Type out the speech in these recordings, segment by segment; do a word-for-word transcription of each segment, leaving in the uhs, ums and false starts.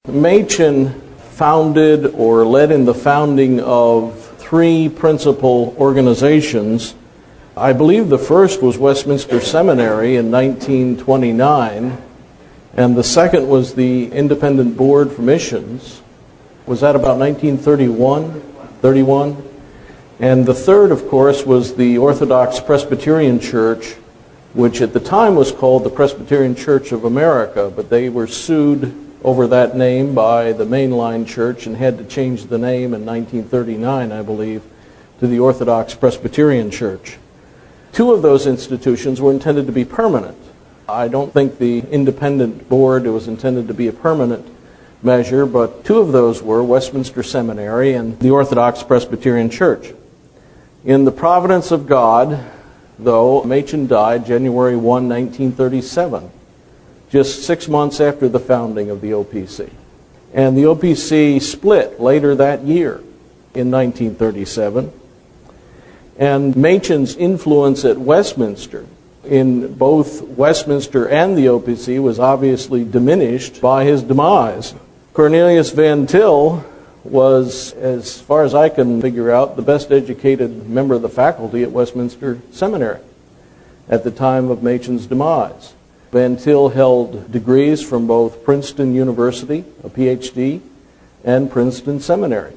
Machen founded or led in the founding of three principal organizations. I believe the first was Westminster Seminary in nineteen twenty-nine, and the second was the Independent Board for Missions. Was that about nineteen thirty-one? thirty-one? And the third, of course, was the Orthodox Presbyterian Church, which at the time was called the Presbyterian Church of America, but they were sued over that name by the mainline church and had to change the name in nineteen thirty-nine, I believe, to the Orthodox Presbyterian Church. Two of those institutions were intended to be permanent. I don't think the independent board was intended to be a permanent measure, but two of those were Westminster Seminary and the Orthodox Presbyterian Church. In the providence of God, though, Machen died January first, nineteen thirty-seven, just six months after the founding of the O P C. And the O P C split later that year in nineteen thirty-seven. And Machen's influence at Westminster, in both Westminster and the O P C, was obviously diminished by his demise. Cornelius Van Til was, as far as I can figure out, the best educated member of the faculty at Westminster Seminary at the time of Machen's demise. Van Til held degrees from both Princeton University, a P H D, and Princeton Seminary.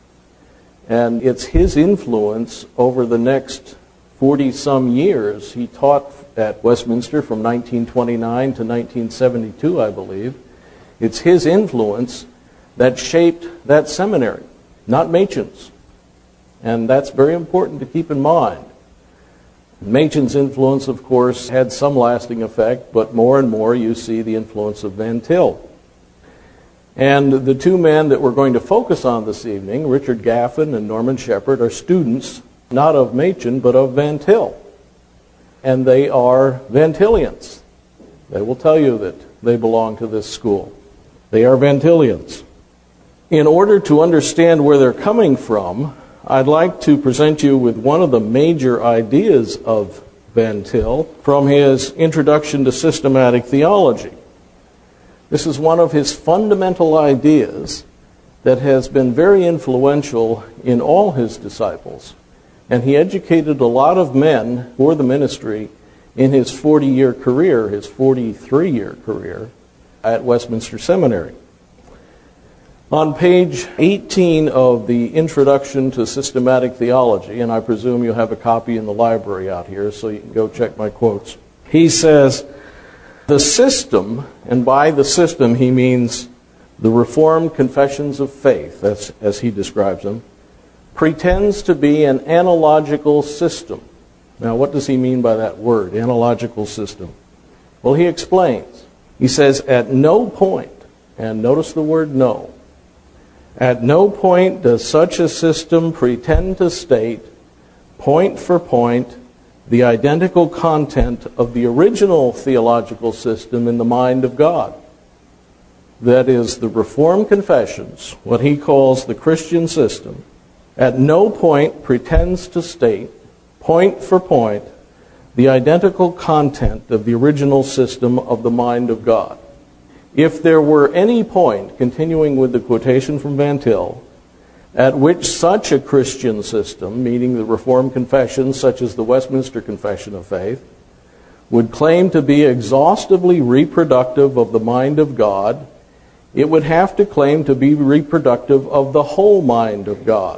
And it's his influence over the next forty-some years. He taught at Westminster from nineteen twenty-nine to nineteen seventy-two, I believe. It's his influence that shaped that seminary, not Machen's. And that's very important to keep in mind. Machen's influence, of course, had some lasting effect, but more and more you see the influence of Van Til. And the two men that we're going to focus on this evening, Richard Gaffin and Norman Shepherd, are students not of Machen, but of Van Til. And they are Van Tilians. They will tell you that they belong to this school. They are Van Tilians. In order to understand where they're coming from, I'd like to present you with one of the major ideas of Van Til from his Introduction to Systematic Theology. This is one of his fundamental ideas that has been very influential in all his disciples. And he educated a lot of men for the ministry in his forty-year career, his forty-three-year career at Westminster Seminary. On page eighteen of the Introduction to Systematic Theology, and I presume you have a copy in the library out here, so you can go check my quotes, he says, "The system," and by the system he means the Reformed Confessions of Faith, as, as he describes them, "pretends to be an analogical system." Now, what does he mean by that word, analogical system? Well, he explains. He says, "At no point," and notice the word no, "at no point does such a system pretend to state, point for point, the identical content of the original theological system in the mind of God. That is, the Reformed Confessions, what he calls the Christian system, at no point pretends to state, point for point, the identical content of the original system of the mind of God. If there were any point," continuing with the quotation from Van Til, "at which such a Christian system," meaning the Reformed Confessions such as the Westminster Confession of Faith, "would claim to be exhaustively reproductive of the mind of God, it would have to claim to be reproductive of the whole mind of God.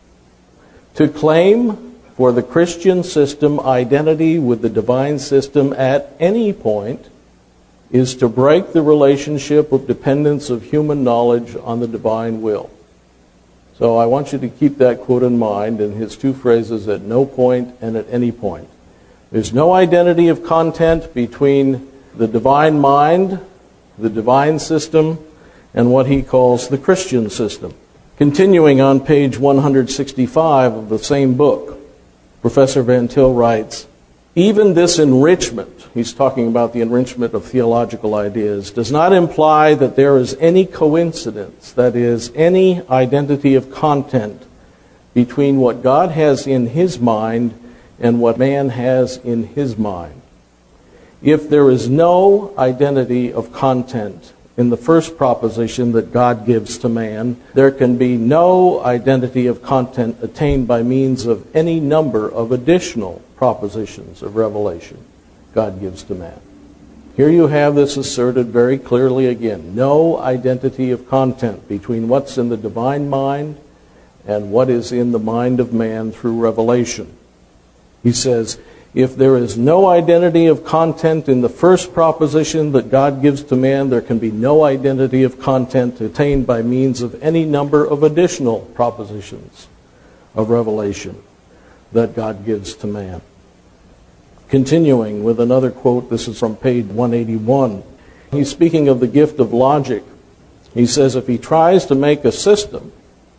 To claim for the Christian system identity with the divine system at any point is to break the relationship of dependence of human knowledge on the divine will." So I want you to keep that quote in mind in his two phrases, "at no point" and "at any point." There's no identity of content between the divine mind, the divine system, and what he calls the Christian system. Continuing on page one sixty-five of the same book, Professor Van Til writes, "Even this enrichment," he's talking about the enrichment of theological ideas, "does not imply that there is any coincidence, that is, any identity of content between what God has in his mind and what man has in his mind. If there is no identity of content in the first proposition that God gives to man, there can be no identity of content attained by means of any number of additional propositions of revelation God gives to man. Here you have this asserted very clearly again. No identity of content between what's in the divine mind and what is in the mind of man through revelation. He says, if there is no identity of content in the first proposition that God gives to man, there can be no identity of content attained by means of any number of additional propositions of revelation that God gives to man. Continuing with another quote, this is from page one eighty-one. He's speaking of the gift of logic. He says, if he tries to make a system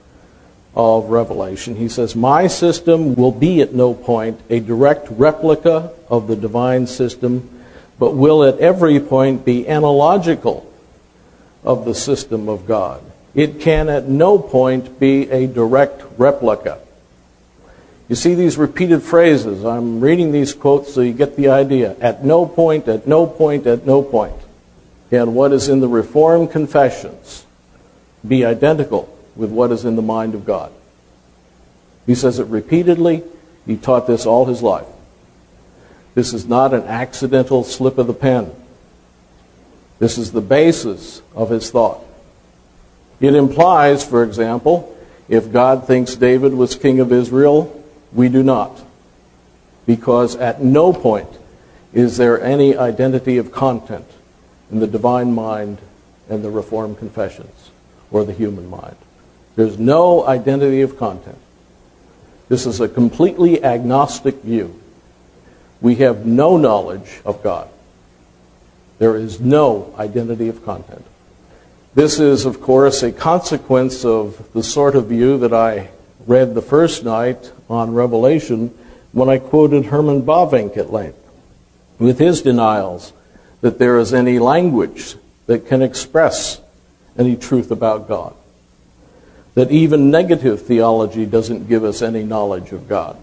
of revelation, he says, my system will be at no point a direct replica of the divine system, but will at every point be analogical of the system of God. It can at no point be a direct replica. You see these repeated phrases. I'm reading these quotes so you get the idea. At no point, at no point, at no point. And what is in the Reformed confessions be identical with what is in the mind of God. He says it repeatedly. He taught this all his life. This is not an accidental slip of the pen. This is the basis of his thought. It implies, for example, if God thinks David was king of Israel, we do not. Because at no point is there any identity of content in the divine mind and the Reformed confessions or the human mind. There's no identity of content. This is a completely agnostic view. We have no knowledge of God. There is no identity of content. This is, of course, a consequence of the sort of view that I read the first night on Revelation when I quoted Herman Bavinck at length, with his denials that there is any language that can express any truth about God. That even negative theology doesn't give us any knowledge of God.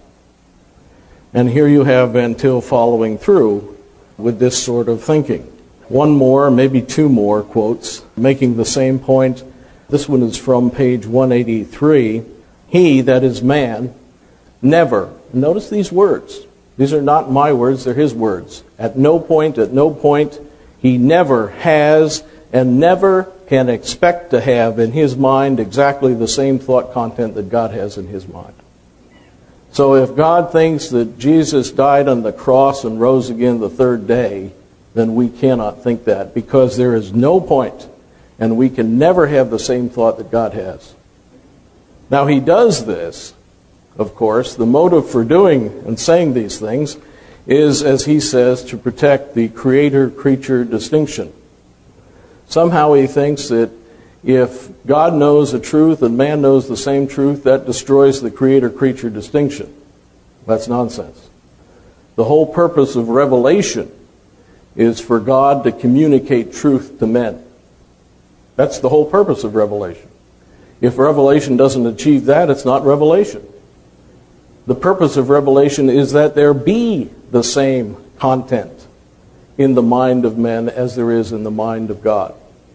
And here you have Van Til following through with this sort of thinking. One more, maybe two more quotes, making the same point. This one is from page one eighty-three. He, that is man, never, notice these words. These are not my words, they're his words. At no point, at no point, he never has and never can expect to have in his mind exactly the same thought content that God has in his mind. So if God thinks that Jesus died on the cross and rose again the third day, then we cannot think that, because there is no point, and we can never have the same thought that God has. Now he does this, of course, the motive for doing and saying these things is, as he says, to protect the creator-creature distinction. Somehow he thinks that if God knows the truth and man knows the same truth, that destroys the creator-creature distinction. That's nonsense. The whole purpose of revelation is for God to communicate truth to men. That's the whole purpose of revelation. If revelation doesn't achieve that, it's not revelation. The purpose of revelation is that there be the same content in the mind of men as there is in the mind of God.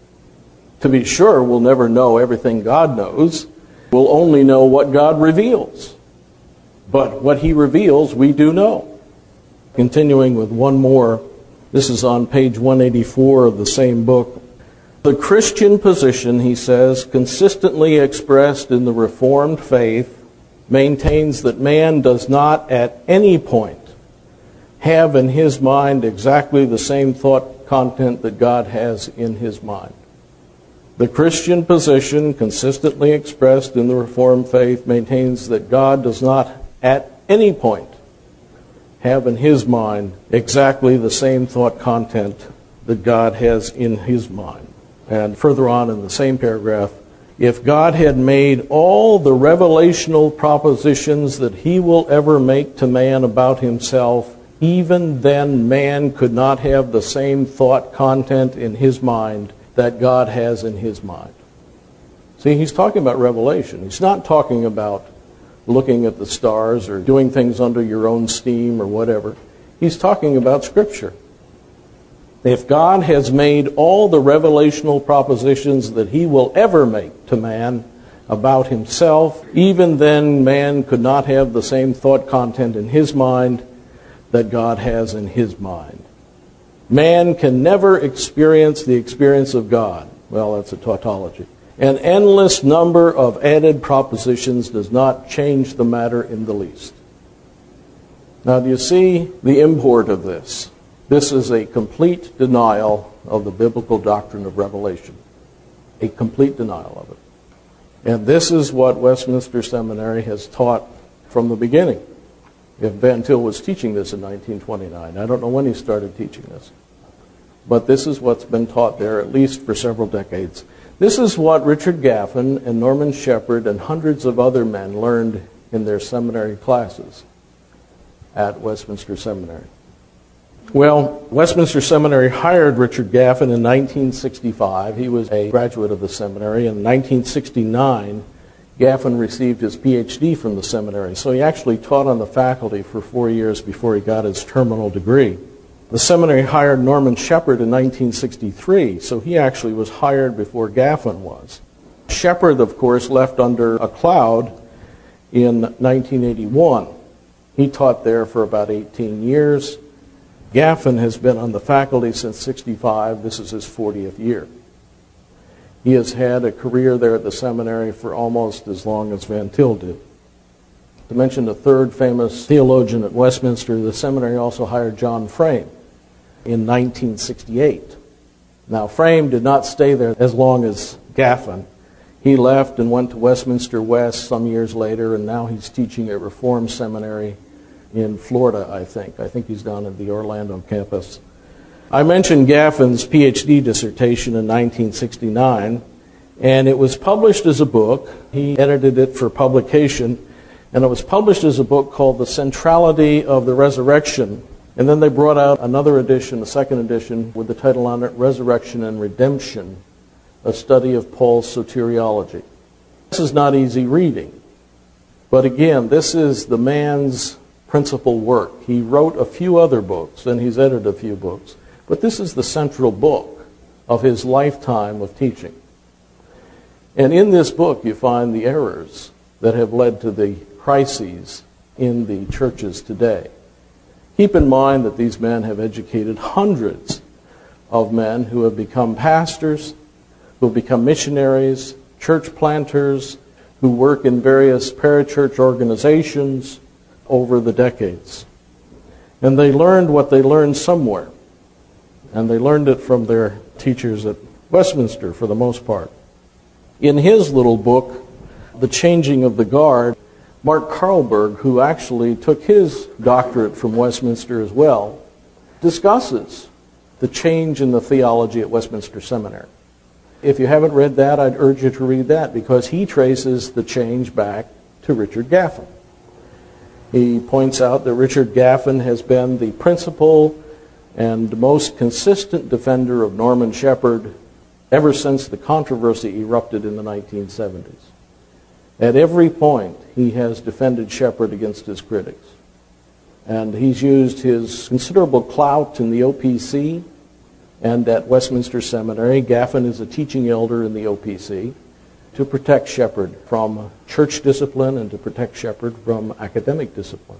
To be sure, we'll never know everything God knows. We'll only know what God reveals. But what he reveals, we do know. Continuing with one more. This is on page one eighty-four of the same book. The Christian position, he says, consistently expressed in the Reformed faith, maintains that man does not at any point have in his mind exactly the same thought content that God has in his mind. The Christian position, consistently expressed in the Reformed faith, maintains that God does not at any point have in his mind exactly the same thought content that God has in his mind. And further on in the same paragraph, if God had made all the revelational propositions that he will ever make to man about himself, even then man could not have the same thought content in his mind that God has in his mind. See, he's talking about revelation. He's not talking about looking at the stars or doing things under your own steam or whatever. He's talking about Scripture. If God has made all the revelational propositions that he will ever make to man about himself, even then man could not have the same thought content in his mind that God has in his mind. Man can never experience the experience of God. Well, that's a tautology. An endless number of added propositions does not change the matter in the least. Now, do you see the import of this? This is a complete denial of the biblical doctrine of revelation. A complete denial of it. And this is what Westminster Seminary has taught from the beginning. If Van Til was teaching this in nineteen twenty-nine, I don't know when he started teaching this. But this is what's been taught there, at least for several decades. This is what Richard Gaffin and Norman Shepherd and hundreds of other men learned in their seminary classes at Westminster Seminary. Well, Westminster Seminary hired Richard Gaffin in nineteen sixty-five. He was a graduate of the seminary. In nineteen sixty-nine, Gaffin received his P H D from the seminary. So he actually taught on the faculty for four years before he got his terminal degree. The seminary hired Norman Shepherd in nineteen sixty-three, so he actually was hired before Gaffin was. Shepherd, of course, left under a cloud in nineteen eighty-one. He taught there for about eighteen years. Gaffin has been on the faculty since sixty-five. This is his fortieth year. He has had a career there at the seminary for almost as long as Van Til did. To mention the third famous theologian at Westminster, the seminary also hired John Frame in nineteen sixty-eight. Now, Frame did not stay there as long as Gaffin. He left and went to Westminster West some years later, and now he's teaching at Reformed Seminary in Florida, I think. I think he's down at the Orlando campus. I mentioned Gaffin's P H D dissertation in nineteen sixty-nine, and it was published as a book. He edited it for publication, and it was published as a book called The Centrality of the Resurrection. And then they brought out another edition, a second edition, with the title on it, Resurrection and Redemption, a study of Paul's soteriology. This is not easy reading. But again, this is the man's principal work. He wrote a few other books, and he's edited a few books. But this is the central book of his lifetime of teaching. And in this book, you find the errors that have led to the crises in the churches today. Keep in mind that these men have educated hundreds of men who have become pastors, who have become missionaries, church planters, who work in various parachurch organizations over the decades. And they learned what they learned somewhere. And they learned it from their teachers at Westminster for the most part. In his little book, The Changing of the Guard, Mark Karlberg, who actually took his doctorate from Westminster as well, discusses the change in the theology at Westminster Seminary. If you haven't read that, I'd urge you to read that, because he traces the change back to Richard Gaffin. He points out that Richard Gaffin has been the principal and most consistent defender of Norman Shepherd ever since the controversy erupted in the nineteen seventies. At every point, he has defended Shepherd against his critics. And he's used his considerable clout in the O P C and at Westminster Seminary. Gaffin is a teaching elder in the O P C to protect Shepherd from church discipline and to protect Shepherd from academic discipline.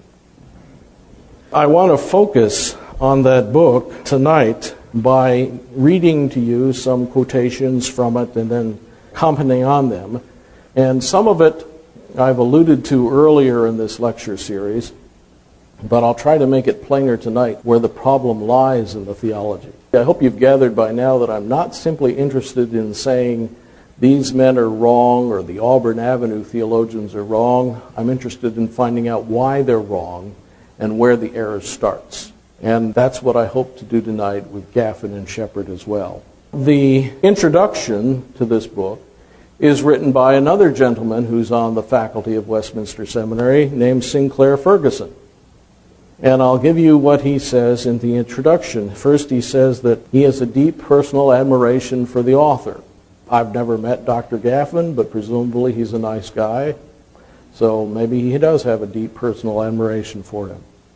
I want to focus on that book tonight by reading to you some quotations from it and then commenting on them. And some of it I've alluded to earlier in this lecture series, but I'll try to make it plainer tonight where the problem lies in the theology. I hope you've gathered by now that I'm not simply interested in saying these men are wrong or the Auburn Avenue theologians are wrong. I'm interested in finding out why they're wrong and where the error starts. And that's what I hope to do tonight with Gaffin and Shepherd as well. The introduction to this book is written by another gentleman who's on the faculty of Westminster Seminary named Sinclair Ferguson. And I'll give you what he says in the introduction. First, he says that he has a deep personal admiration for the author. I've never met Doctor Gaffin, but presumably he's a nice guy. So maybe he does have a deep personal admiration for him.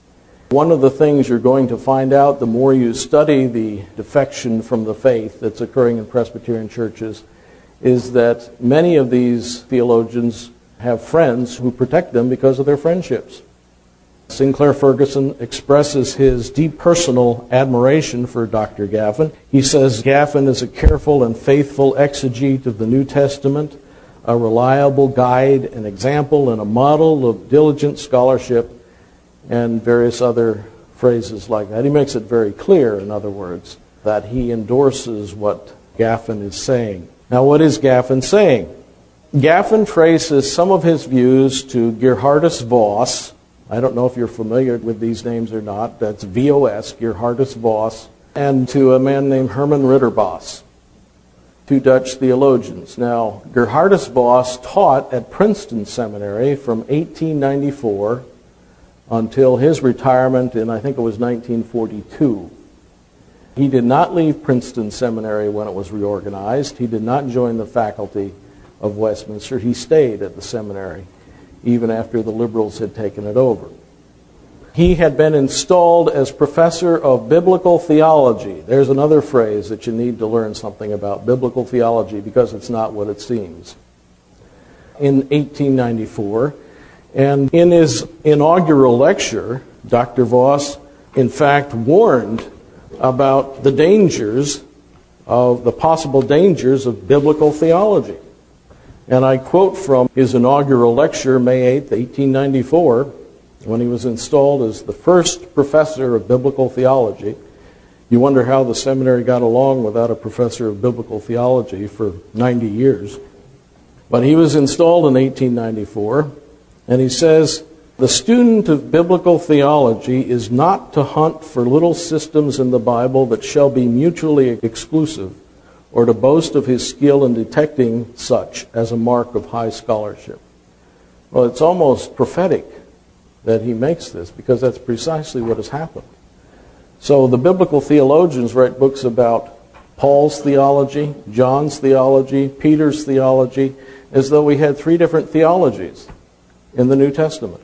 One of the things you're going to find out the more you study the defection from the faith that's occurring in Presbyterian churches is that many of these theologians have friends who protect them because of their friendships. Sinclair Ferguson expresses his deep personal admiration for Doctor Gaffin. He says Gaffin is a careful and faithful exegete of the New Testament, a reliable guide, an example, and a model of diligent scholarship, and various other phrases like that. He makes it very clear, in other words, that he endorses what Gaffin is saying. Now, what is Gaffin saying? Gaffin traces some of his views to Gerhardus Voss. I don't know if you're familiar with these names or not. That's V O S, Gerhardus Voss, and to a man named Herman Ridderbos, two Dutch theologians. Now, Gerhardus Voss taught at Princeton Seminary from eighteen ninety-four until his retirement in, I think it was nineteen forty-two. He did not leave Princeton Seminary when it was reorganized. He did not join the faculty of Westminster. He stayed at the seminary even after the liberals had taken it over. He had been installed as professor of biblical theology. There's another phrase that you need to learn something about, biblical theology, because it's not what it seems. In eighteen ninety-four, and in his inaugural lecture, Doctor Voss, in fact, warned about the dangers of the possible dangers of biblical theology. And I quote from his inaugural lecture, May eighth, eighteen ninety-four, when he was installed as the first professor of biblical theology. You wonder how the seminary got along without a professor of biblical theology for ninety years. But he was installed in eighteen ninety-four, and he says, "The student of biblical theology is not to hunt for little systems in the Bible that shall be mutually exclusive, or to boast of his skill in detecting such as a mark of high scholarship." Well, it's almost prophetic that he makes this, because that's precisely what has happened. So the biblical theologians write books about Paul's theology, John's theology, Peter's theology, as though we had three different theologies in the New Testament.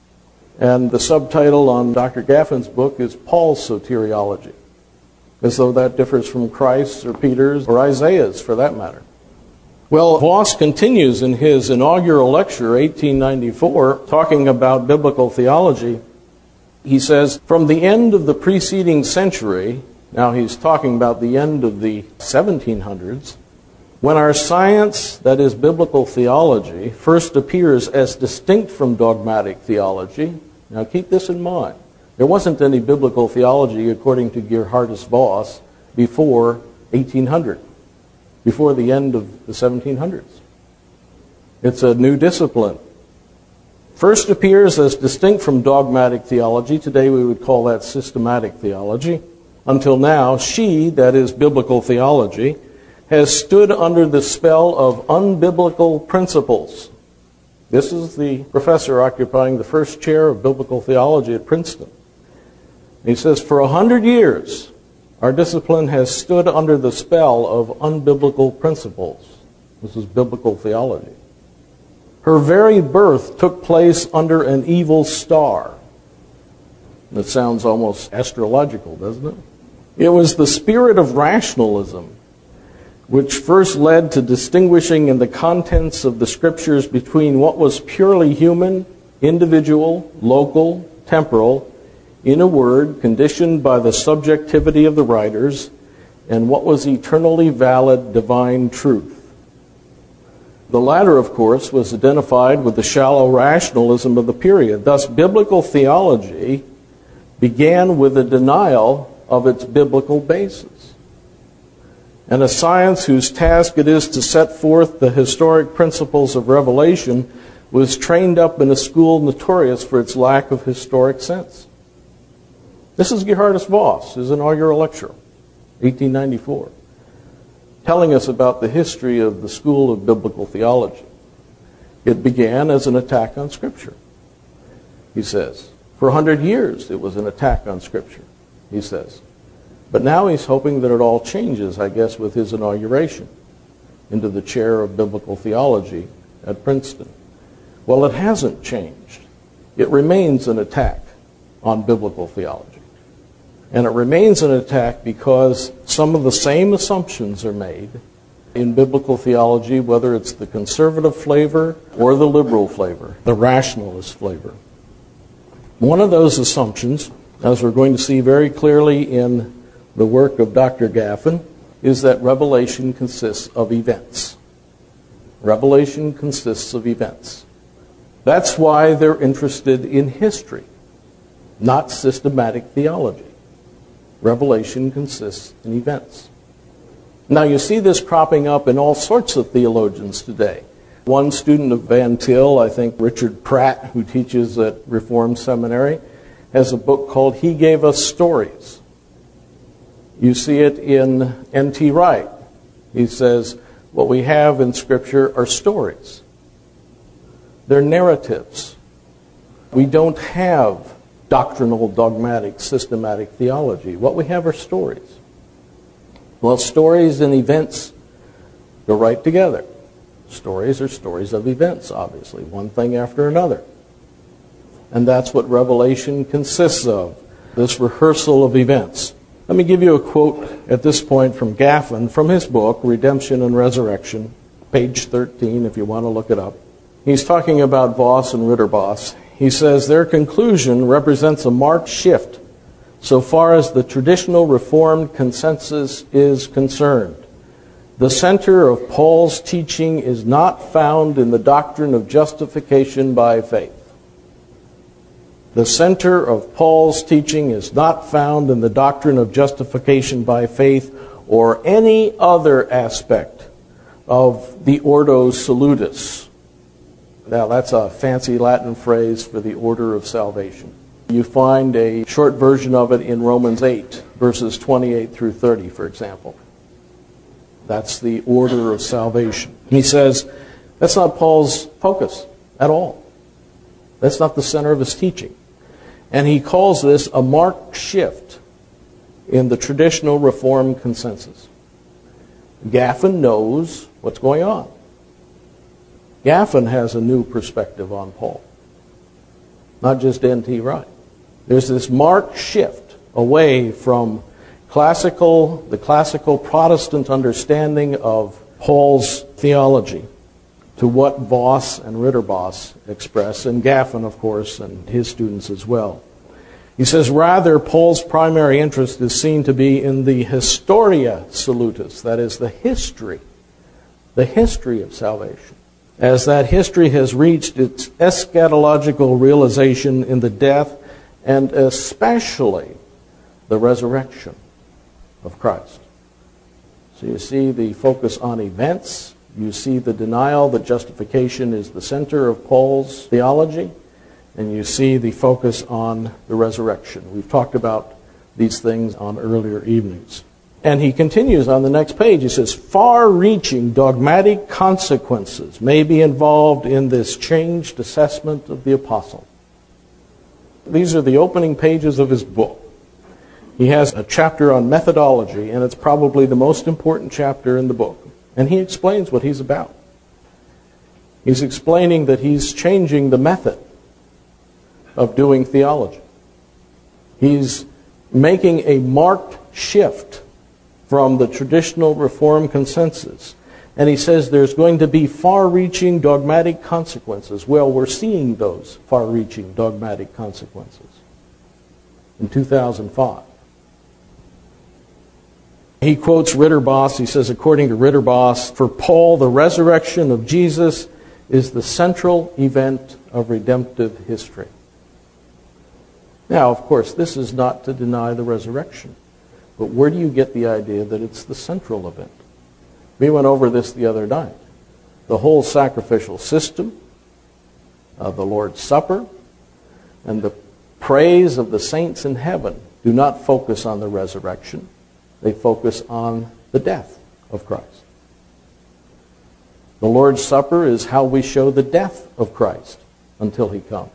And the subtitle on Doctor Gaffin's book is Paul's Soteriology, as though that differs from Christ's or Peter's or Isaiah's, for that matter. Well, Voss continues in his inaugural lecture, eighteen ninety-four, talking about biblical theology. He says, "From the end of the preceding century," now he's talking about the end of the seventeen hundreds, "when our science, that is biblical theology, first appears as distinct from dogmatic theology." Now keep this in mind. There wasn't any biblical theology, according to Gerhardus Voss, before eighteen hundred, before the end of the seventeen hundreds. It's a new discipline. First appears as distinct from dogmatic theology. Today we would call that systematic theology. Until now, she, that is biblical theology, has stood under the spell of unbiblical principles. This is the professor occupying the first chair of biblical theology at Princeton. He says, "For a hundred years, our discipline has stood under the spell of unbiblical principles." This is biblical theology. "Her very birth took place under an evil star." That sounds almost astrological, doesn't it? It was the spirit of rationalism which first led to distinguishing in the contents of the Scriptures between what was purely human, individual, local, temporal, in a word, conditioned by the subjectivity of the writers, and what was eternally valid divine truth. The latter, of course, was identified with the shallow rationalism of the period. Thus, biblical theology began with a denial of its biblical basis. And a science whose task it is to set forth the historic principles of revelation was trained up in a school notorious for its lack of historic sense. This is Gerhardus Voss, his inaugural lecture, eighteen ninety-four, telling us about the history of the school of biblical theology. It began as an attack on Scripture, he says. For a hundred years it was an attack on Scripture, he says. But now he's hoping that it all changes, I guess, with his inauguration into the chair of biblical theology at Princeton. Well, it hasn't changed. It remains an attack on biblical theology. And it remains an attack because some of the same assumptions are made in biblical theology, whether it's the conservative flavor or the liberal flavor, the rationalist flavor. One of those assumptions, as we're going to see very clearly in the work of Doctor Gaffin, is that Revelation consists of events. Revelation consists of events. That's why they're interested in history, not systematic theology. Revelation consists in events. Now you see this cropping up in all sorts of theologians today. One student of Van Til, I think Richard Pratt, who teaches at Reformed Seminary, has a book called He Gave Us Stories. You see it in N T Wright. He says, what we have in Scripture are stories. They're narratives. We don't have doctrinal, dogmatic, systematic theology. What we have are stories. Well, stories and events go right together. Stories are stories of events, obviously, one thing after another. And that's what Revelation consists of, this rehearsal of events. Let me give you a quote at this point from Gaffin from his book, Redemption and Resurrection, page thirteen, if you want to look it up. He's talking about Voss and Ritterboss. He says, their conclusion represents a marked shift so far as the traditional Reformed consensus is concerned. The center of Paul's teaching is not found in the doctrine of justification by faith. The center of Paul's teaching is not found in the doctrine of justification by faith or any other aspect of the Ordo Salutis. Now, that's a fancy Latin phrase for the order of salvation. You find a short version of it in Romans eight, verses twenty-eight through thirty, for example. That's the order of salvation. He says, that's not Paul's focus at all. That's not the center of his teaching. And he calls this a marked shift in the traditional Reformed consensus. Gaffin knows what's going on. Gaffin has a new perspective on Paul, not just N T Wright. There's this marked shift away from classical, the classical Protestant understanding of Paul's theology to what Voss and Ritterboss express, and Gaffin, of course, and his students as well. He says, rather, Paul's primary interest is seen to be in the Historia Salutis, that is, the history, the history of salvation, as that history has reached its eschatological realization in the death and especially the resurrection of Christ. So you see the focus on events. You see the denial that justification is the center of Paul's theology. And you see the focus on the resurrection. We've talked about these things on earlier evenings. And he continues on the next page. He says, far-reaching dogmatic consequences may be involved in this changed assessment of the apostle. These are the opening pages of his book. He has a chapter on methodology, and it's probably the most important chapter in the book. And he explains what he's about. He's explaining that he's changing the method of doing theology. He's making a marked shift from the traditional Reformed consensus. And he says there's going to be far-reaching dogmatic consequences. Well, we're seeing those far-reaching dogmatic consequences in two thousand five. He quotes Ritterboss. He says, according to Ritterboss, for Paul, the resurrection of Jesus is the central event of redemptive history. Now, of course, this is not to deny the resurrection. But where do you get the idea that it's the central event? We went over this the other night. The whole sacrificial system, uh, the Lord's Supper, and the praise of the saints in heaven do not focus on the resurrection. They focus on the death of Christ. The Lord's Supper is how we show the death of Christ until he comes.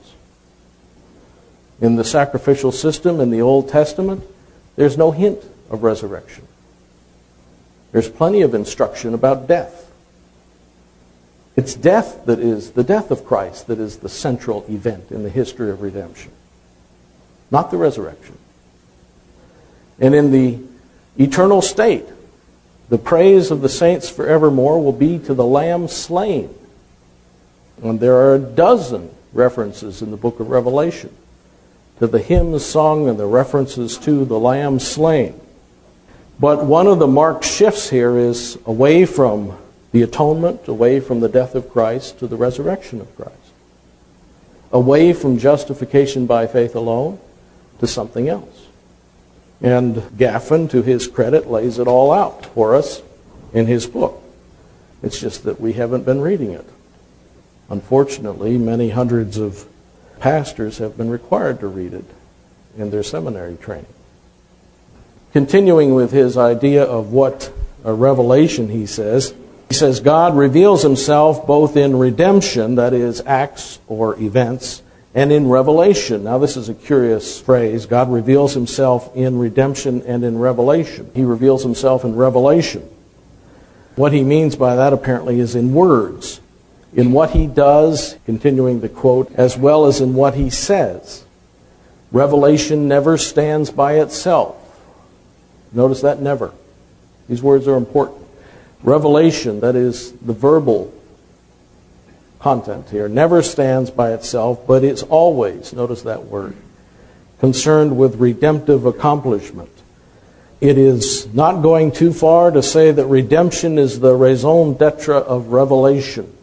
In the sacrificial system in the Old Testament, there's no hint of resurrection. There's plenty of instruction about death. It's death that is, the death of Christ that is the central event in the history of redemption. not the resurrection. And in the eternal state, the praise of the saints forevermore will be to the Lamb slain. And there are a dozen references in the book of Revelation to the hymns sung and the references to the Lamb slain. But one of the marked shifts here is away from the atonement, away from the death of Christ to the resurrection of Christ. Away from justification by faith alone to something else. And Gaffin, to his credit, lays it all out for us in his book. It's just that we haven't been reading it. Unfortunately, many hundreds of pastors have been required to read it in their seminary training. Continuing with his idea of what a revelation, he says, he says, God reveals himself both in redemption, that is, acts or events, and in revelation. Now, this is a curious phrase. God reveals himself in redemption and in revelation. He reveals himself in revelation. What he means by that, apparently, is in words. In what he does, continuing the quote, as well as in what he says. Revelation never stands by itself. Notice that, never. These words are important. Revelation, that is the verbal content here, never stands by itself, but it's always, notice that word, concerned with redemptive accomplishment. It is not going too far to say that redemption is the raison d'etre of revelation.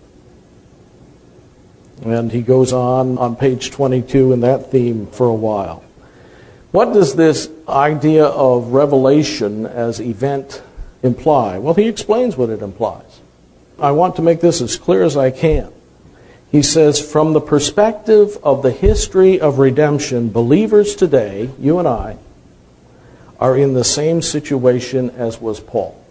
And he goes on on page twenty-two in that theme for a while. What does this idea of revelation as event imply? Well, he explains what it implies. I want to make this as clear as I can. He says, from the perspective of the history of redemption, believers today, you and I, are in the same situation as was Paul.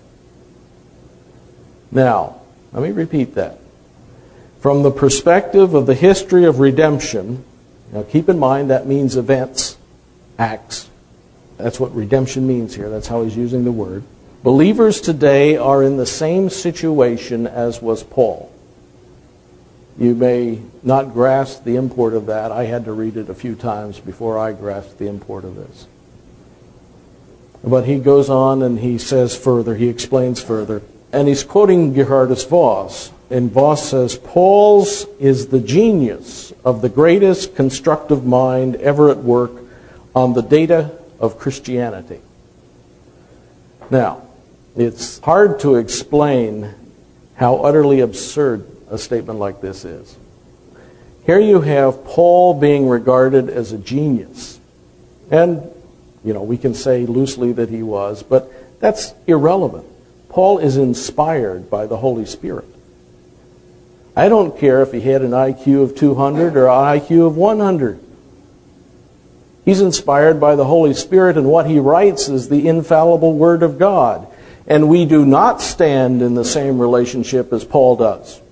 Now, let me repeat that. From the perspective of the history of redemption, now keep in mind that means events, acts. That's what redemption means here. That's how he's using the word. Believers today are in the same situation as was Paul. You may not grasp the import of that. I had to read it a few times before I grasped the import of this. But he goes on and he says further, he explains further, and he's quoting Geerhardus Vos. And Vos says, Paul's is the genius of the greatest constructive mind ever at work on the data of Christianity. Now, it's hard to explain how utterly absurd a statement like this is. Here you have Paul being regarded as a genius. And, you know, we can say loosely that he was, but that's irrelevant. Paul is inspired by the Holy Spirit. I don't care if he had an I Q of two hundred or an I Q of one hundred. He's inspired by the Holy Spirit, and what he writes is the infallible Word of God. And we do not stand in the same relationship as Paul does.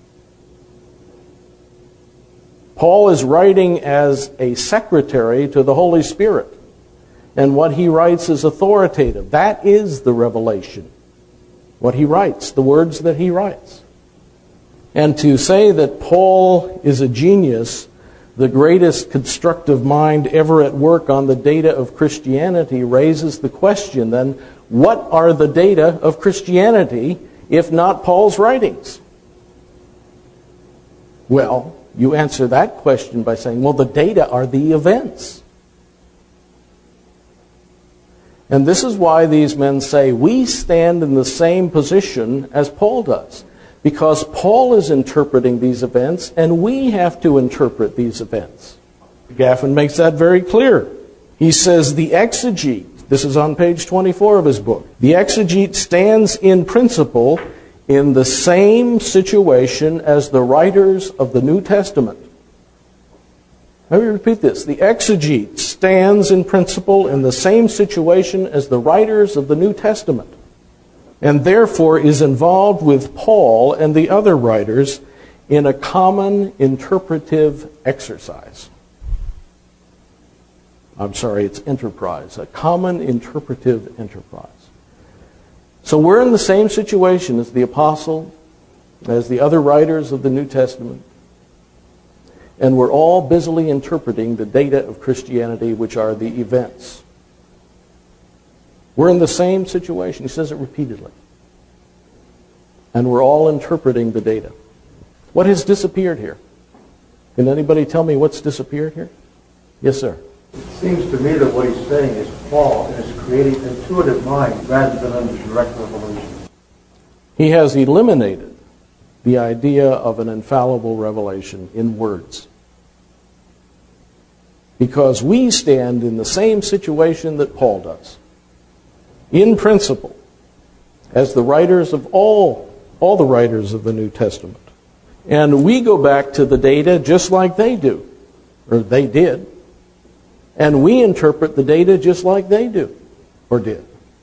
Paul is writing as a secretary to the Holy Spirit. And what he writes is authoritative. That is the revelation. What he writes, the words that he writes. And to say that Paul is a genius, the greatest constructive mind ever at work on the data of Christianity, raises the question then, what are the data of Christianity if not Paul's writings? Well, you answer that question by saying, well, the data are the events. And this is why these men say, we stand in the same position as Paul does. Because Paul is interpreting these events, and we have to interpret these events. Gaffin makes that very clear. He says the exegete, this is on page twenty-four of his book, the exegete stands in principle in the same situation as the writers of the New Testament. Let me repeat this. The exegete stands in principle in the same situation as the writers of the New Testament, and therefore is involved with Paul and the other writers in a common interpretive exercise. I'm sorry, it's enterprise, a common interpretive enterprise. So we're in the same situation as the apostle, as the other writers of the New Testament. And we're all busily interpreting the data of Christianity, which are the events. We're in the same situation. He says it repeatedly. And we're all interpreting the data. What has disappeared here? Can anybody tell me what's disappeared here? Yes, sir. It seems to me that what he's saying is Paul is creating intuitive mind rather than under direct revelation. He has eliminated the idea of an infallible revelation in words. Because we stand in the same situation that Paul does. In principle, as the writers of all, all the writers of the New Testament. And we go back to the data just like they do, or they did. And we interpret the data just like they do, or did.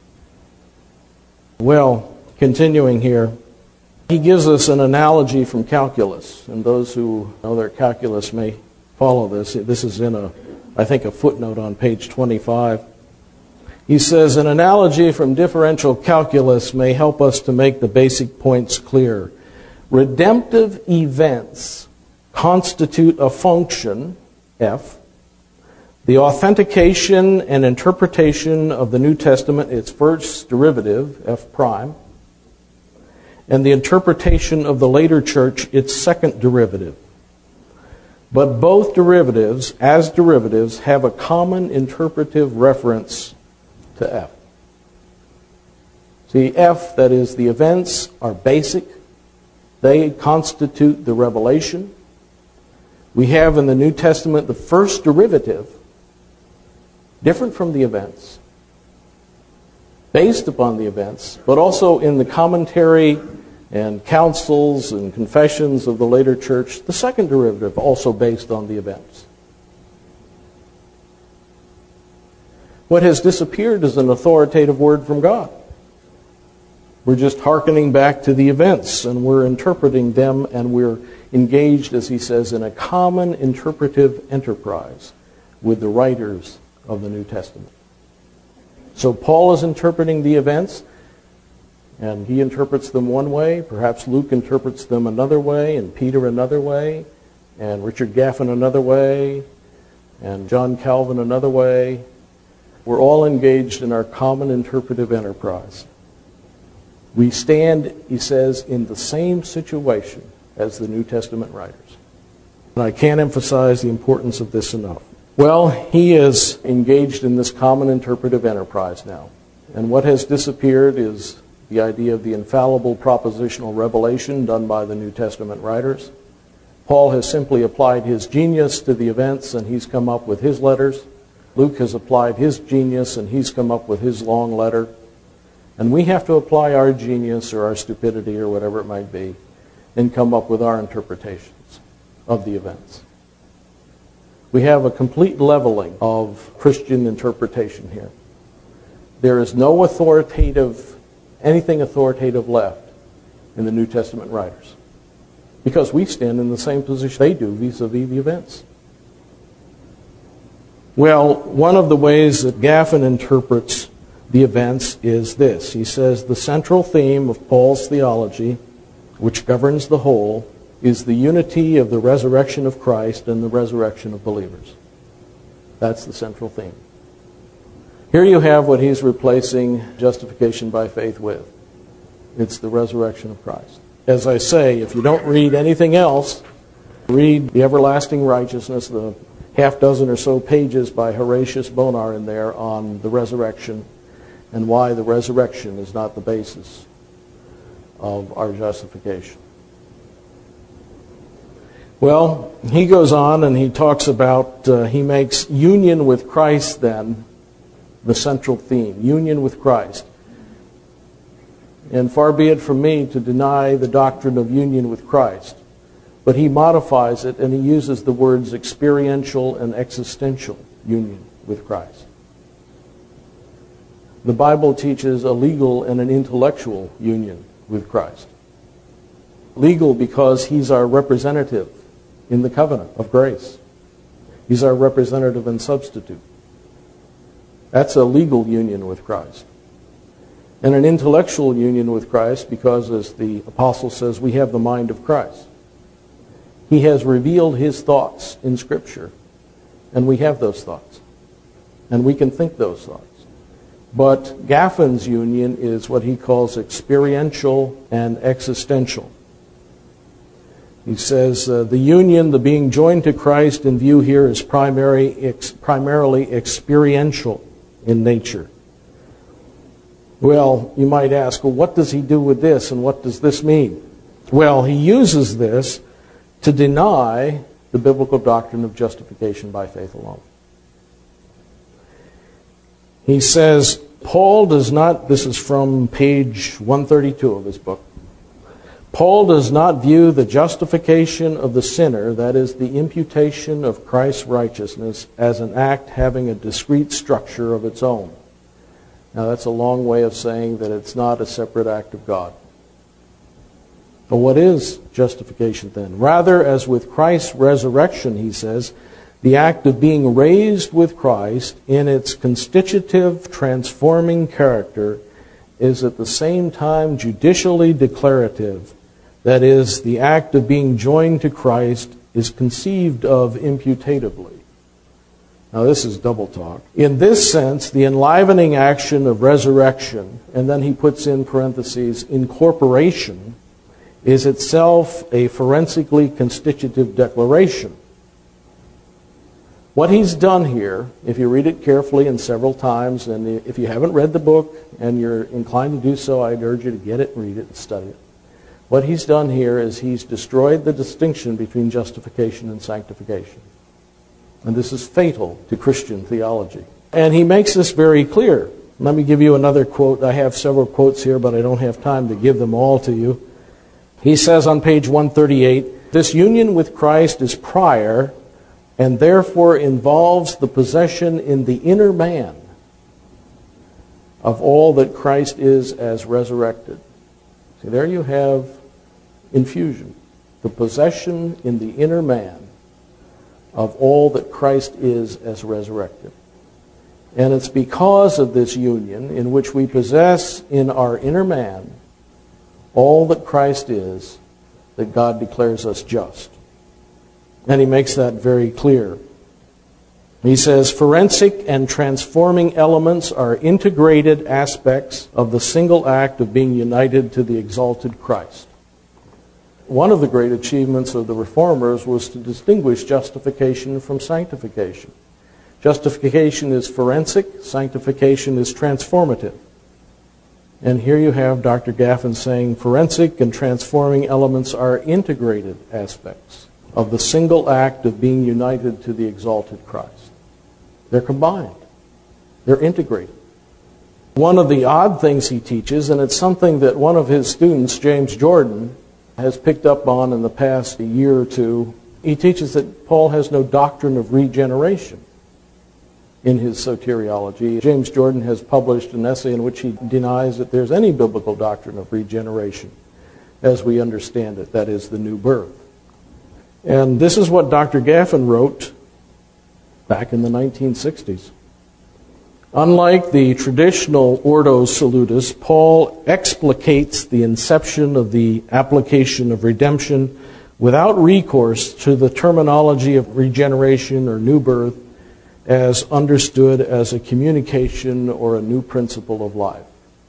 Well, continuing here, he gives us an analogy from calculus. And those who know their calculus may follow this. This is in a, I think, a footnote on page twenty-five. He says, an analogy from differential calculus may help us to make the basic points clear. Redemptive events constitute a function, F. The authentication and interpretation of the New Testament, its first derivative, F prime, and the interpretation of the later church, its second derivative. But both derivatives, as derivatives, have a common interpretive reference to F. See, F, that is, the events, are basic. They constitute the revelation. We have in the New Testament the first derivative, different from the events, based upon the events, but also in the commentary and councils and confessions of the later church, the second derivative, also based on the events. What has disappeared is an authoritative word from God. We're just hearkening back to the events, and we're interpreting them, and we're engaged, as he says, in a common interpretive enterprise with the writers of the New Testament. So Paul is interpreting the events, and he interprets them one way. Perhaps Luke interprets them another way, and Peter another way, and Richard Gaffin another way, and John Calvin another way. We're all engaged in our common interpretive enterprise. We stand, he says, in the same situation as the New Testament writers. And I can't emphasize the importance of this enough. Well, he is engaged in this common interpretive enterprise now. And what has disappeared is the idea of the infallible propositional revelation done by the New Testament writers. Paul has simply applied his genius to the events, and he's come up with his letters. Luke has applied his genius, and he's come up with his long letter. And we have to apply our genius or our stupidity or whatever it might be and come up with our interpretations of the events. We have a complete leveling of Christian interpretation here. There is no authoritative, anything authoritative left in the New Testament writers, because we stand in the same position they do vis-a-vis the events. Well, one of the ways that Gaffin interprets the events is this. He says the central theme of Paul's theology, which governs the whole, is the unity of the resurrection of Christ and the resurrection of believers. That's the central theme. Here you have what he's replacing justification by faith with. It's the resurrection of Christ. As I say, if you don't read anything else, read the everlasting righteousness, the half dozen or so pages by Horatius Bonar in there on the resurrection and why the resurrection is not the basis of our justification. Well, he goes on and he talks about, uh, he makes union with Christ then the central theme, union with Christ. And far be it from me to deny the doctrine of union with Christ. But he modifies it and he uses the words experiential and existential union with Christ. The Bible teaches a legal and an intellectual union with Christ. Legal because he's our representative in the covenant of grace. He's our representative and substitute. That's a legal union with Christ. And an intellectual union with Christ because, as the apostle says, we have the mind of Christ. He has revealed his thoughts in Scripture, and we have those thoughts, and we can think those thoughts. But Gaffin's union is what he calls experiential and existential. He says uh, the union, the being joined to Christ in view here, is primary, ex, primarily experiential in nature. Well, you might ask, well, what does he do with this, and what does this mean? Well, he uses this to deny the biblical doctrine of justification by faith alone. He says, Paul does not, this is from page one thirty-two of his book, Paul does not view the justification of the sinner, that is, the imputation of Christ's righteousness, as an act having a discrete structure of its own. Now, that's a long way of saying that it's not a separate act of God. But what is justification then? Rather, as with Christ's resurrection, he says, the act of being raised with Christ in its constitutive, transforming character is at the same time judicially declarative. That is, the act of being joined to Christ is conceived of imputatively. Now, this is double talk. In this sense, the enlivening action of resurrection, and then he puts in parentheses, incorporation, is itself a forensically constitutive declaration. What he's done here, if you read it carefully and several times, and if you haven't read the book and you're inclined to do so, I'd urge you to get it, read it, and study it. What he's done here is he's destroyed the distinction between justification and sanctification. And this is fatal to Christian theology. And he makes this very clear. Let me give you another quote. I have several quotes here, but I don't have time to give them all to you. He says on page one thirty-eight, this union with Christ is prior and therefore involves the possession in the inner man of all that Christ is as resurrected. See, there you have infusion. The possession in the inner man of all that Christ is as resurrected. And it's because of this union in which we possess in our inner man all that Christ is that God declares us just. And he makes that very clear. He says, forensic and transforming elements are integrated aspects of the single act of being united to the exalted Christ. One of the great achievements of the Reformers was to distinguish justification from sanctification. Justification is forensic, sanctification is transformative. And here you have Doctor Gaffin saying forensic and transforming elements are integrated aspects of the single act of being united to the exalted Christ. They're combined. They're integrated. One of the odd things he teaches, and it's something that one of his students, James Jordan, has picked up on in the past year or two, he teaches that Paul has no doctrine of regeneration in his soteriology. James Jordan has published an essay in which he denies that there's any biblical doctrine of regeneration as we understand it, that is, the new birth. And this is what Doctor Gaffin wrote back in the nineteen sixties. Unlike the traditional Ordo Salutis, Paul explicates the inception of the application of redemption without recourse to the terminology of regeneration or new birth as understood as a communication or a new principle of life.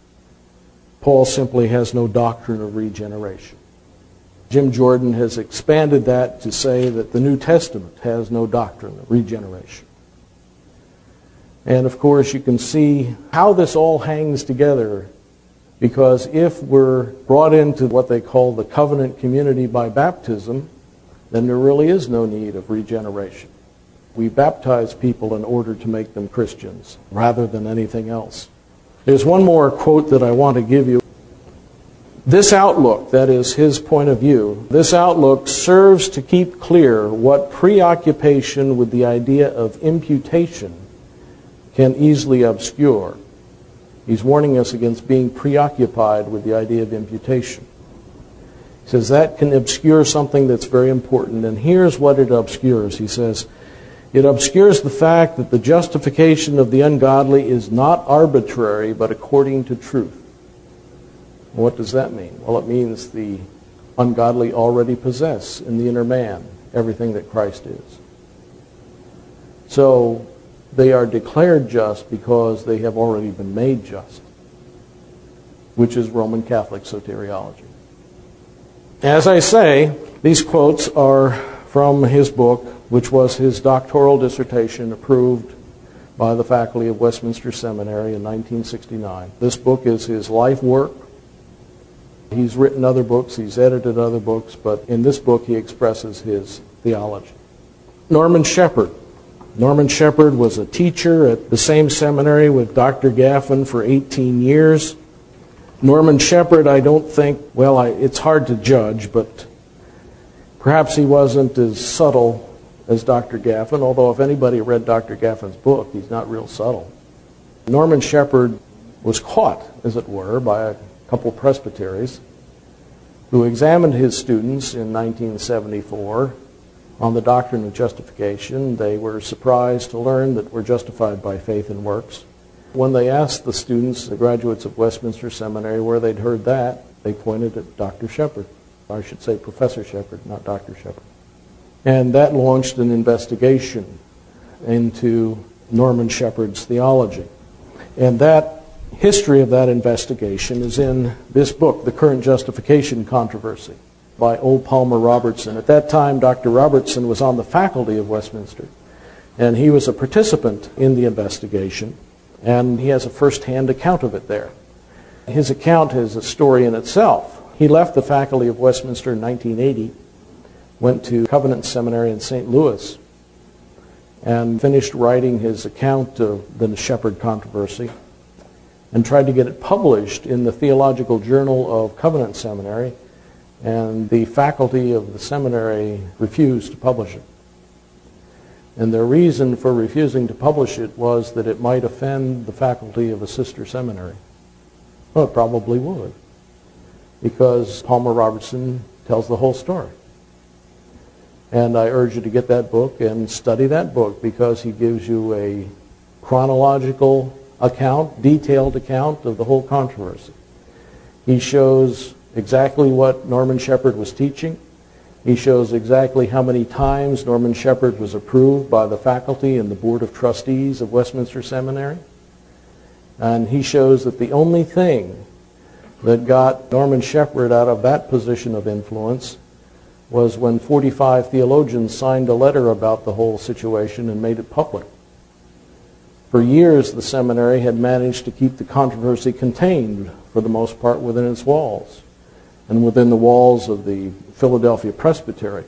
Paul simply has no doctrine of regeneration. Jim Jordan has expanded that to say that the New Testament has no doctrine of regeneration. And of course, you can see how this all hangs together, because if we're brought into what they call the covenant community by baptism, then there really is no need of regeneration. We baptize people in order to make them Christians rather than anything else. There's one more quote that I want to give you. This outlook, that is his point of view, this outlook serves to keep clear what preoccupation with the idea of imputation can easily obscure. He's warning us against being preoccupied with the idea of imputation. He says that can obscure something that's very important, and here's what it obscures. He says, it obscures the fact that the justification of the ungodly is not arbitrary, but according to truth. What does that mean? Well, it means the ungodly already possess in the inner man everything that Christ is. So they are declared just because they have already been made just, which is Roman Catholic soteriology. As I say, these quotes are from his book, which was his doctoral dissertation approved by the faculty of Westminster Seminary in nineteen sixty-nine. This book is his life work. He's written other books, he's edited other books, but in this book he expresses his theology. Norman Shepherd. Norman Shepherd was a teacher at the same seminary with Doctor Gaffin for eighteen years. Norman Shepherd, I don't think, well, I, it's hard to judge, but perhaps he wasn't as subtle as Doctor Gaffin, although if anybody read Doctor Gaffin's book, he's not real subtle. Norman Shepherd was caught, as it were, by a couple of presbyteries who examined his students in nineteen seventy-four on the doctrine of justification. They were surprised to learn that we're justified by faith and works. When they asked the students, the graduates of Westminster Seminary, where they'd heard that, they pointed at Doctor Shepherd. I should say Professor Shepherd, not Doctor Shepherd. And that launched an investigation into Norman Shepherd's theology. And that history of that investigation is in this book, The Current Justification Controversy, by O. Palmer Robertson. At that time, Doctor Robertson was on the faculty of Westminster, and he was a participant in the investigation, and he has a first-hand account of it there. His account is a story in itself. He left the faculty of Westminster in nineteen eighty, went to Covenant Seminary in Saint Louis, and finished writing his account of the Shepherd controversy, and tried to get it published in the Theological Journal of Covenant Seminary, and the faculty of the seminary refused to publish it. And their reason for refusing to publish it was that it might offend the faculty of a sister seminary. Well, it probably would, because Palmer Robertson tells the whole story. And I urge you to get that book and study that book, because he gives you a chronological account, detailed account of the whole controversy. He shows exactly what Norman Shepherd was teaching. He shows exactly how many times Norman Shepherd was approved by the faculty and the Board of Trustees of Westminster Seminary. And he shows that the only thing that got Norman Shepherd out of that position of influence was when forty-five theologians signed a letter about the whole situation and made it public. For years, the seminary had managed to keep the controversy contained, for the most part, within its walls and within the walls of the Philadelphia Presbytery.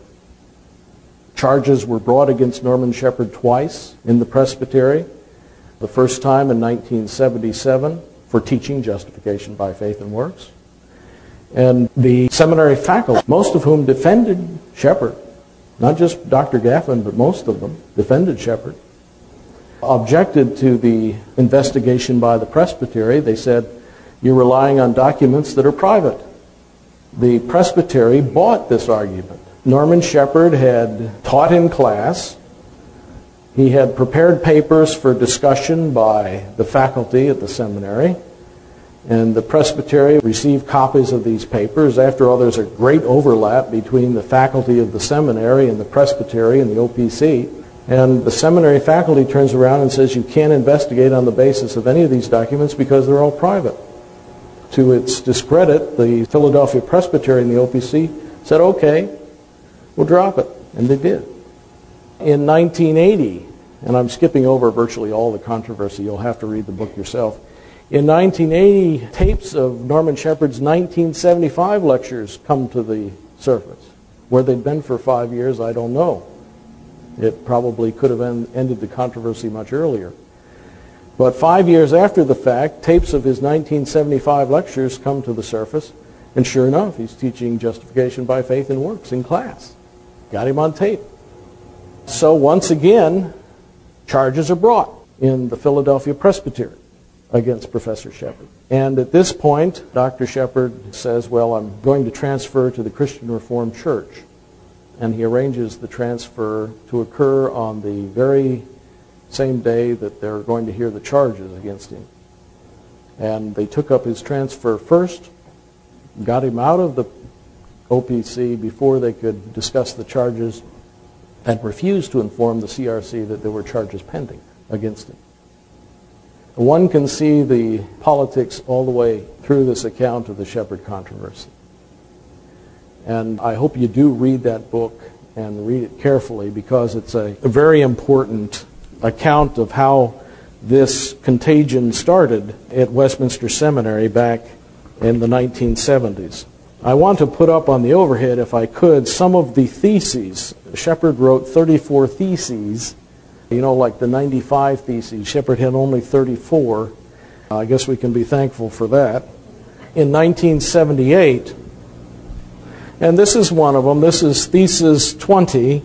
Charges were brought against Norman Shepherd twice in the Presbytery. The first time in nineteen seventy-seven for teaching justification by faith and works. And the seminary faculty, most of whom defended Shepherd, not just Doctor Gaffin, but most of them defended Shepherd, objected to the investigation by the Presbytery. They said, you're relying on documents that are private. The Presbytery bought this argument. Norman Shepherd had taught in class. He had prepared papers for discussion by the faculty at the seminary, and the Presbytery received copies of these papers. After all, there's a great overlap between the faculty of the seminary and the Presbytery and the O P C. And the seminary faculty turns around and says, you can't investigate on the basis of any of these documents because they're all private. To its discredit, the Philadelphia Presbytery and the O P C said, okay, we'll drop it. And they did. In nineteen eighty, and I'm skipping over virtually all the controversy, you'll have to read the book yourself. In nineteen eighty, tapes of Norman Shepherd's nineteen seventy-five lectures come to the surface. Where they'd been for five years, I don't know. It probably could have en- ended the controversy much earlier. But five years after the fact, tapes of his nineteen seventy-five lectures come to the surface, and sure enough, he's teaching justification by faith and works in class. Got him on tape. So once again, charges are brought in the Philadelphia Presbytery against Professor Shepherd. And at this point, Doctor Shepherd says, well, I'm going to transfer to the Christian Reformed Church. And he arranges the transfer to occur on the very same day that they're going to hear the charges against him. And they took up his transfer first, got him out of the O P C before they could discuss the charges, and refused to inform the C R C that there were charges pending against him. One can see the politics all the way through this account of the Shepherd controversy. And I hope you do read that book and read it carefully, because it's a, a very important account of how this contagion started at Westminster Seminary back in the nineteen seventies. I want to put up on the overhead, if I could, some of the theses. Shepherd wrote thirty-four theses. You know, like the ninety-five theses. Shepherd had only thirty-four. I guess we can be thankful for that. In nineteen seventy-eight, and this is one of them, this is thesis twenty.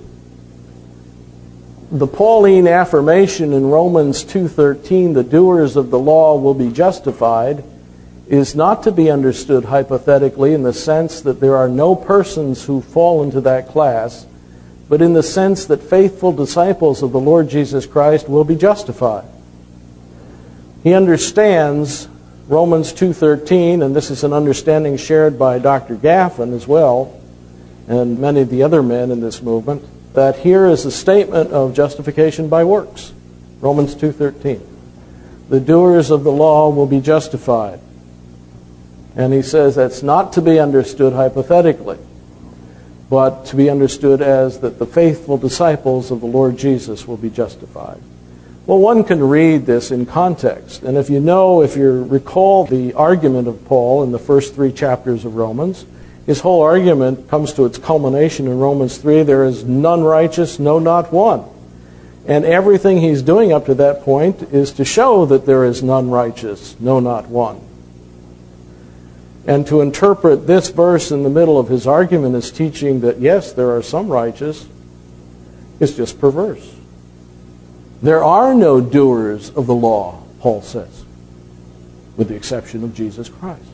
The Pauline affirmation in Romans two thirteen, the doers of the law will be justified, is not to be understood hypothetically in the sense that there are no persons who fall into that class, but in the sense that faithful disciples of the Lord Jesus Christ will be justified. He understands Romans two thirteen, and this is an understanding shared by Doctor Gaffin as well, and many of the other men in this movement, that here is a statement of justification by works. Romans two thirteen. The doers of the law will be justified. And he says that's not to be understood hypothetically, but to be understood as that the faithful disciples of the Lord Jesus will be justified. Well, one can read this in context. And if you know, if you recall the argument of Paul in the first three chapters of Romans, his whole argument comes to its culmination in Romans three. There is none righteous, no, not one. And everything he's doing up to that point is to show that there is none righteous, no, not one. And to interpret this verse in the middle of his argument as teaching that, yes, there are some righteous, is just perverse. There are no doers of the law, Paul says, with the exception of Jesus Christ.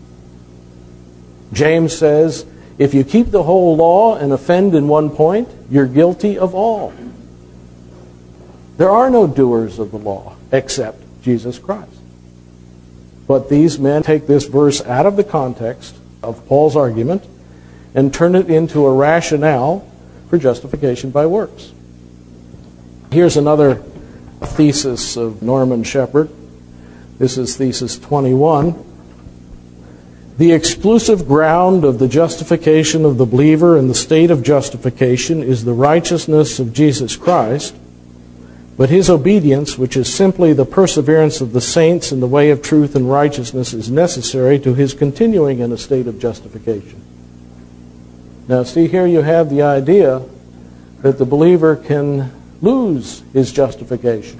James says, if you keep the whole law and offend in one point, you're guilty of all. There are no doers of the law except Jesus Christ. But these men take this verse out of the context of Paul's argument and turn it into a rationale for justification by works. Here's another thesis of Norman Shepherd. This is thesis twenty-one. The exclusive ground of the justification of the believer in the state of justification is the righteousness of Jesus Christ, but his obedience, which is simply the perseverance of the saints in the way of truth and righteousness, is necessary to his continuing in a state of justification. Now, see, here you have the idea that the believer can lose his justification.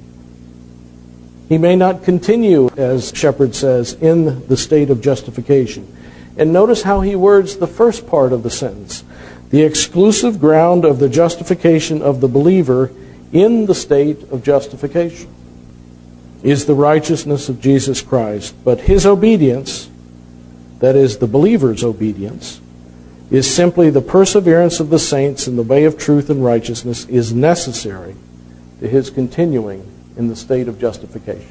He may not continue, as Shepherd says, in the state of justification. And notice how he words the first part of the sentence. The exclusive ground of the justification of the believer in the state of justification is the righteousness of Jesus Christ. But his obedience, that is the believer's obedience, is simply the perseverance of the saints in the way of truth and righteousness, is necessary to his continuing in the state of justification.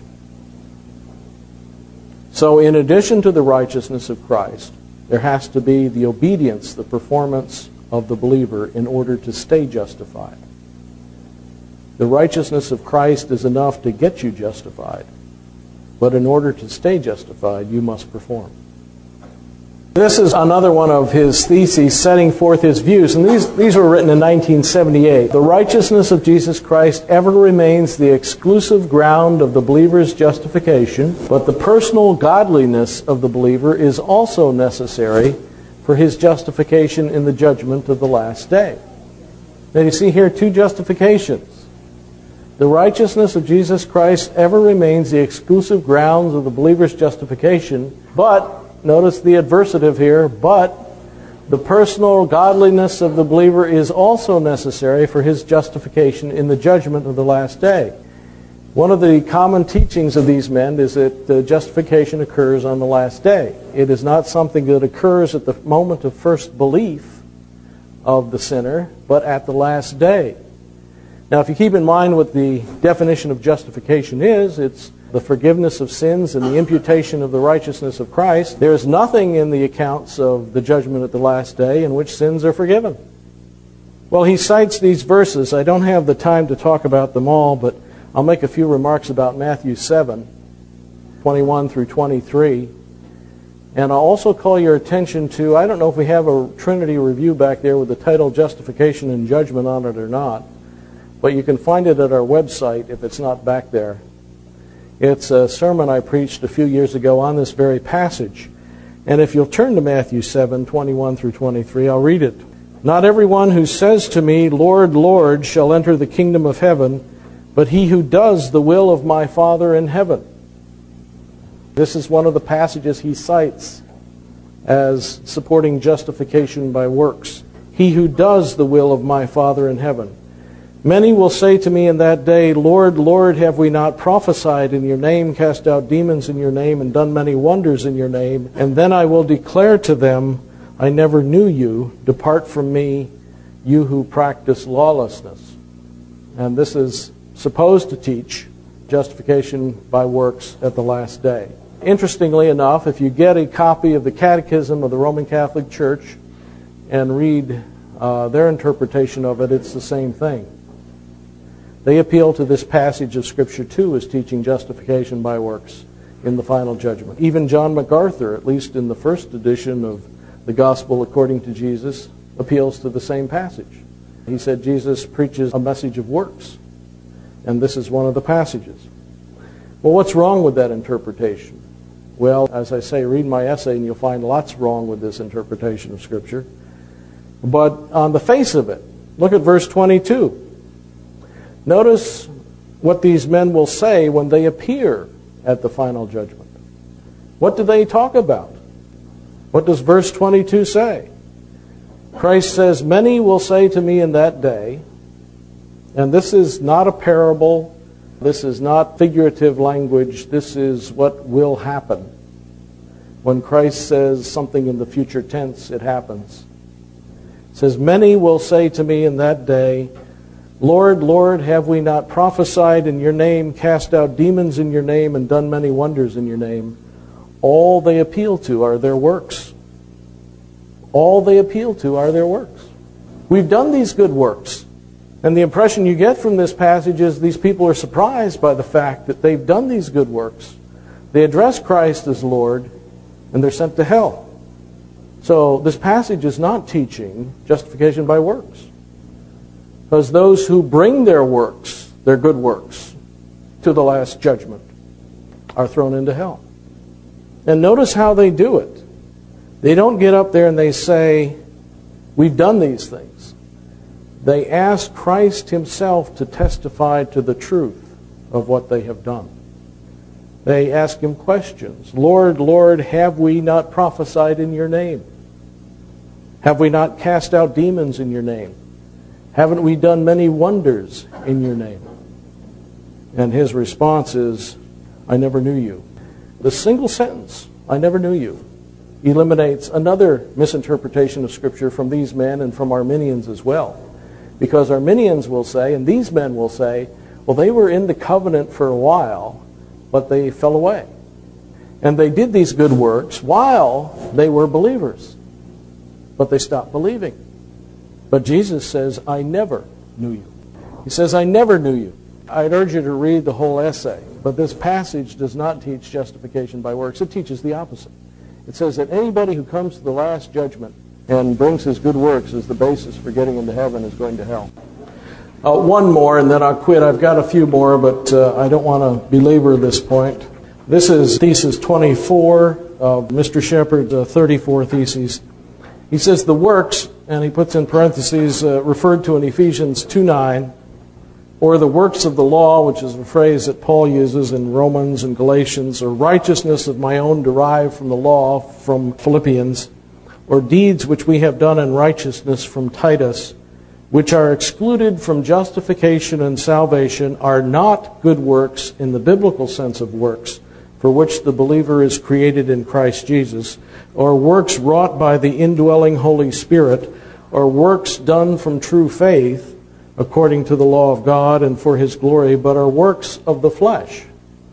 So in addition to the righteousness of Christ, there has to be the obedience, the performance of the believer in order to stay justified. The righteousness of Christ is enough to get you justified, but in order to stay justified, you must perform. This is another one of his theses setting forth his views, and these, these were written in nineteen seventy-eight. The righteousness of Jesus Christ ever remains the exclusive ground of the believer's justification, but the personal godliness of the believer is also necessary for his justification in the judgment of the last day. Now you see here two justifications. The righteousness of Jesus Christ ever remains the exclusive grounds of the believer's justification, but notice the adversative here, but the personal godliness of the believer is also necessary for his justification in the judgment of the last day. One of the common teachings of these men is that the justification occurs on the last day. It is not something that occurs at the moment of first belief of the sinner, but at the last day. Now, if you keep in mind what the definition of justification is, it's the forgiveness of sins and the imputation of the righteousness of Christ, there is nothing in the accounts of the judgment at the last day in which sins are forgiven. Well, he cites these verses. I don't have the time to talk about them all, but I'll make a few remarks about Matthew seven, twenty-one through twenty-three. And I'll also call your attention to, I don't know if we have a Trinity review back there with the title Justification and Judgment on it or not, but you can find it at our website if it's not back there. It's a sermon I preached a few years ago on this very passage. And if you'll turn to Matthew seven, twenty-one through twenty-three, I'll read it. Not everyone who says to me, Lord, Lord, shall enter the kingdom of heaven, but he who does the will of my Father in heaven. This is one of the passages he cites as supporting justification by works. He who does the will of my Father in heaven. Many will say to me in that day, Lord, Lord, have we not prophesied in your name, cast out demons in your name, and done many wonders in your name? And then I will declare to them, I never knew you. Depart from me, you who practice lawlessness. And this is supposed to teach justification by works at the last day. Interestingly enough, if you get a copy of the Catechism of the Roman Catholic Church and read uh, their interpretation of it, it's the same thing. They appeal to this passage of Scripture too as teaching justification by works in the final judgment. Even John MacArthur, at least in the first edition of the Gospel according to Jesus, appeals to the same passage. He said Jesus preaches a message of works, and this is one of the passages. Well, what's wrong with that interpretation? Well, as I say, read my essay and you'll find lots wrong with this interpretation of Scripture. But on the face of it, look at verse twenty-two. Notice what these men will say when they appear at the final judgment. What do they talk about? What does verse twenty-two say? Christ says, many will say to me in that day, and this is not a parable, this is not figurative language, this is what will happen. When Christ says something in the future tense, it happens. It says, many will say to me in that day, Lord, Lord, have we not prophesied in your name, cast out demons in your name, and done many wonders in your name? All they appeal to are their works. All they appeal to are their works. We've done these good works. And the impression you get from this passage is these people are surprised by the fact that they've done these good works. They address Christ as Lord, and they're sent to hell. So this passage is not teaching justification by works. Because those who bring their works, their good works, to the last judgment are thrown into hell. And notice how they do it. They don't get up there and they say, we've done these things. They ask Christ himself to testify to the truth of what they have done. They ask him questions. Lord, Lord, have we not prophesied in your name? Have we not cast out demons in your name? Haven't we done many wonders in your name? And his response is, I never knew you. The single sentence, I never knew you, eliminates another misinterpretation of Scripture from these men and from Arminians as well. Because Arminians will say, and these men will say, well, they were in the covenant for a while, but they fell away. And they did these good works while they were believers, but they stopped believing. But Jesus says, I never knew you. He says, I never knew you. I'd urge you to read the whole essay, but this passage does not teach justification by works. It teaches the opposite. It says that anybody who comes to the last judgment and brings his good works as the basis for getting into heaven is going to hell. Uh, one more, and then I'll quit. I've got a few more, but uh, I don't want to belabor this point. This is thesis twenty-four of Mister Shepard's uh, thirty-four theses. He says the works, and he puts in parentheses, uh, referred to in Ephesians two nine, or the works of the law, which is a phrase that Paul uses in Romans and Galatians, or righteousness of my own derived from the law from Philippians, or deeds which we have done in righteousness from Titus, which are excluded from justification and salvation, are not good works in the biblical sense of works, for which the believer is created in Christ Jesus, or works wrought by the indwelling Holy Spirit, or works done from true faith, according to the law of God and for his glory, but are works of the flesh,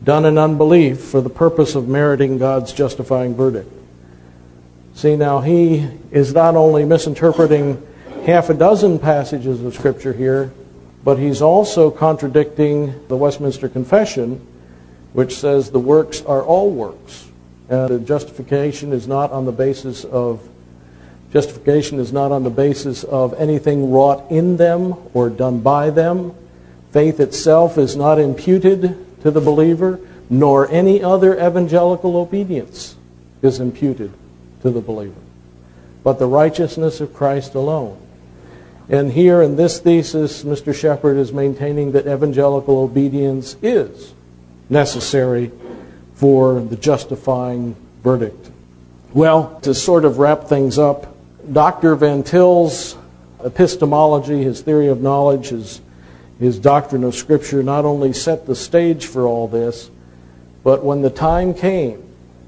done in unbelief for the purpose of meriting God's justifying verdict. See, now he is not only misinterpreting half a dozen passages of Scripture here, but he's also contradicting the Westminster Confession, which says the works are all works. And justification is not on the basis of justification is not on the basis of anything wrought in them or done by them. Faith itself is not imputed to the believer, nor any other evangelical obedience is imputed to the believer, but the righteousness of Christ alone. And here in this thesis, Mister Shepherd is maintaining that evangelical obedience is necessary for the justifying verdict. Well, to sort of wrap things up, Doctor Van Til's epistemology, his theory of knowledge, his, his doctrine of Scripture not only set the stage for all this, but when the time came,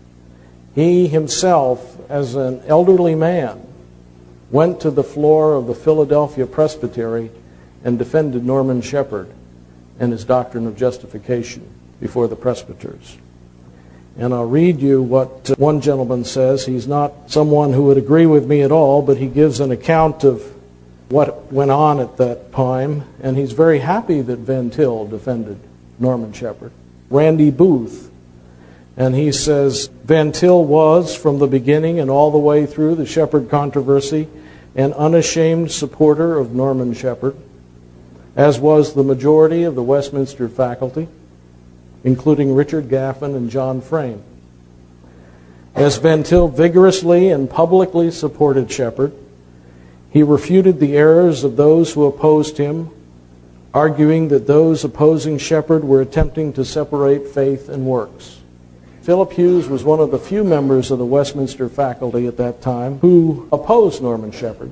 he himself, as an elderly man, went to the floor of the Philadelphia Presbytery and defended Norman Shepherd and his doctrine of justification before the presbyters. And I'll read you what one gentleman says. He's not someone who would agree with me at all, but he gives an account of what went on at that time, and he's very happy that Van Til defended Norman Shepherd. Randy Booth, and he says, Van Til was, from the beginning and all the way through the Shepherd controversy, an unashamed supporter of Norman Shepherd, as was the majority of the Westminster faculty, including Richard Gaffin and John Frame. As Van Til vigorously and publicly supported Shepherd, he refuted the errors of those who opposed him, arguing that those opposing Shepherd were attempting to separate faith and works. Philip Hughes was one of the few members of the Westminster faculty at that time who opposed Norman Shepherd.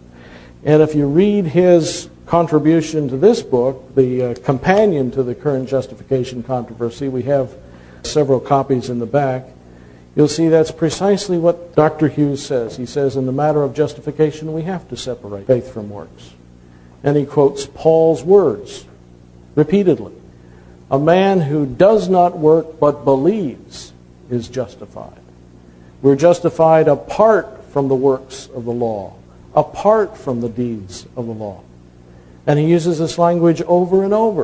And if you read his contribution to this book, the uh, companion to the current justification controversy, we have several copies in the back, you'll see that's precisely what Doctor Hughes says. He says, in the matter of justification, we have to separate faith from works. And he quotes Paul's words repeatedly. A man who does not work but believes is justified. We're justified apart from the works of the law, apart from the deeds of the law. And he uses this language over and over.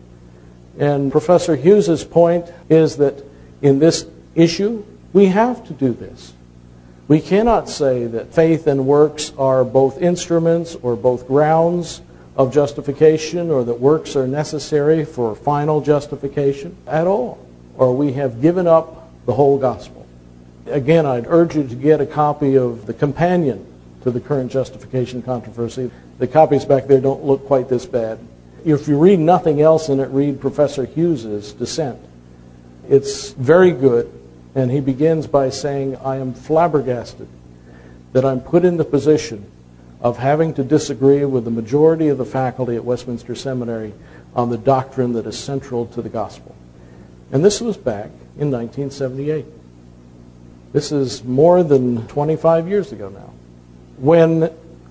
And Professor Hughes's point is that in this issue, we have to do this. We cannot say that faith and works are both instruments or both grounds of justification, or that works are necessary for final justification at all, or we have given up the whole gospel. Again, I'd urge you to get a copy of the companion to the current justification controversy. The copies back there don't look quite this bad. If you read nothing else in it, read Professor Hughes's dissent. It's very good, and he begins by saying, I am flabbergasted that I'm put in the position of having to disagree with the majority of the faculty at Westminster Seminary on the doctrine that is central to the gospel. And this was back in nineteen seventy-eight. This is more than twenty-five years ago now. When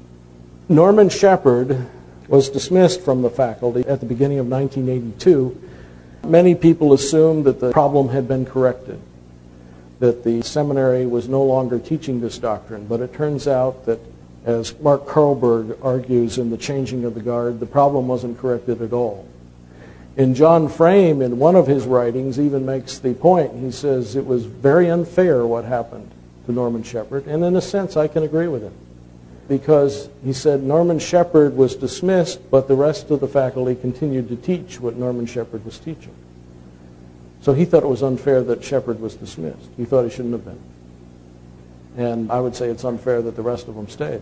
Norman Shepherd was dismissed from the faculty at the beginning of nineteen eighty-two, many people assumed that the problem had been corrected, that the seminary was no longer teaching this doctrine. But it turns out that, as Mark Karlberg argues in The Changing of the Guard, the problem wasn't corrected at all. And John Frame, in one of his writings, even makes the point. He says it was very unfair what happened to Norman Shepherd, and in a sense I can agree with him. Because he said Norman Shepherd was dismissed, but the rest of the faculty continued to teach what Norman Shepherd was teaching. So he thought it was unfair that Shepherd was dismissed. He thought he shouldn't have been. And I would say it's unfair that the rest of them stayed.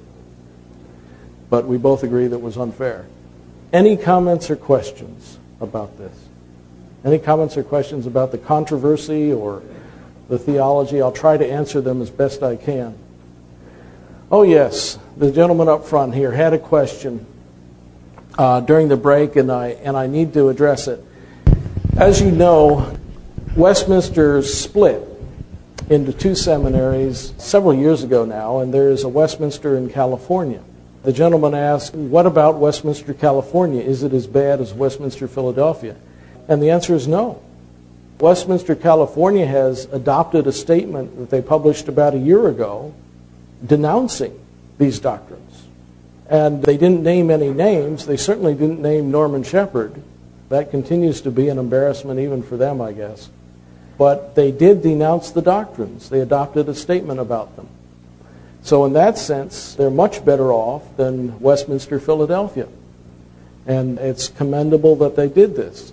But we both agree that it was unfair. Any comments or questions about this? Any comments or questions about the controversy or the theology? I'll try to answer them as best I can. Oh yes, the gentleman up front here had a question uh, during the break, and I and I need to address it. As you know, Westminster split into two seminaries several years ago now, and there is a Westminster in California. The gentleman asked, what about Westminster, California? Is it as bad as Westminster, Philadelphia? And the answer is no. Westminster, California has adopted a statement that they published about a year ago denouncing these doctrines. And they didn't name any names. They certainly didn't name Norman Shepherd. That continues to be an embarrassment even for them, I guess. But they did denounce the doctrines. They adopted a statement about them. So in that sense, they're much better off than Westminster, Philadelphia. And it's commendable that they did this.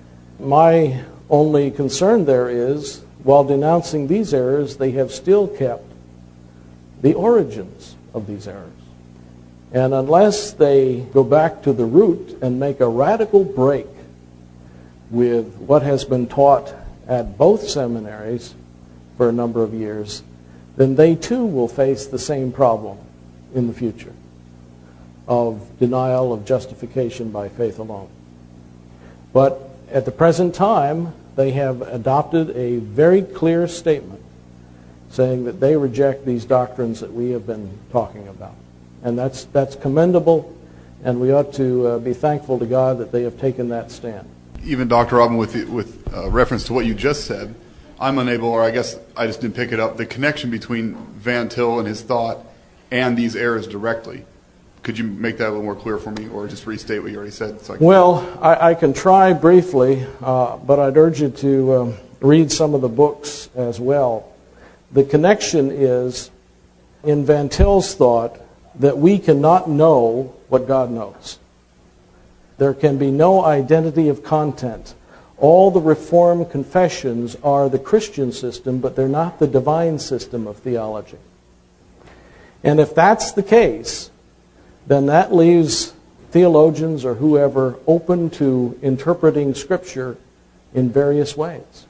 My only concern there is, while denouncing these errors, they have still kept the origins of these errors. And unless they go back to the root and make a radical break with what has been taught at both seminaries for a number of years, then they too will face the same problem in the future of denial of justification by faith alone. But at the present time, they have adopted a very clear statement saying that they reject these doctrines that we have been talking about. And that's, that's commendable, and we ought to uh, be thankful to God that they have taken that stand. Even Doctor Robin, with, with uh, reference to what you just said, I'm unable, or I guess I just didn't pick it up, the connection between Van Til and his thought and these errors directly. Could you make that a little more clear for me, or just restate what you already said? So I can... Well, I, I can try briefly, uh, but I'd urge you to um, read some of the books as well. The connection is, in Van Til's thought, that we cannot know what God knows. There can be no identity of content. All the Reformed confessions are the Christian system, but they're not the divine system of theology. And if that's the case, then that leaves theologians or whoever open to interpreting Scripture in various ways.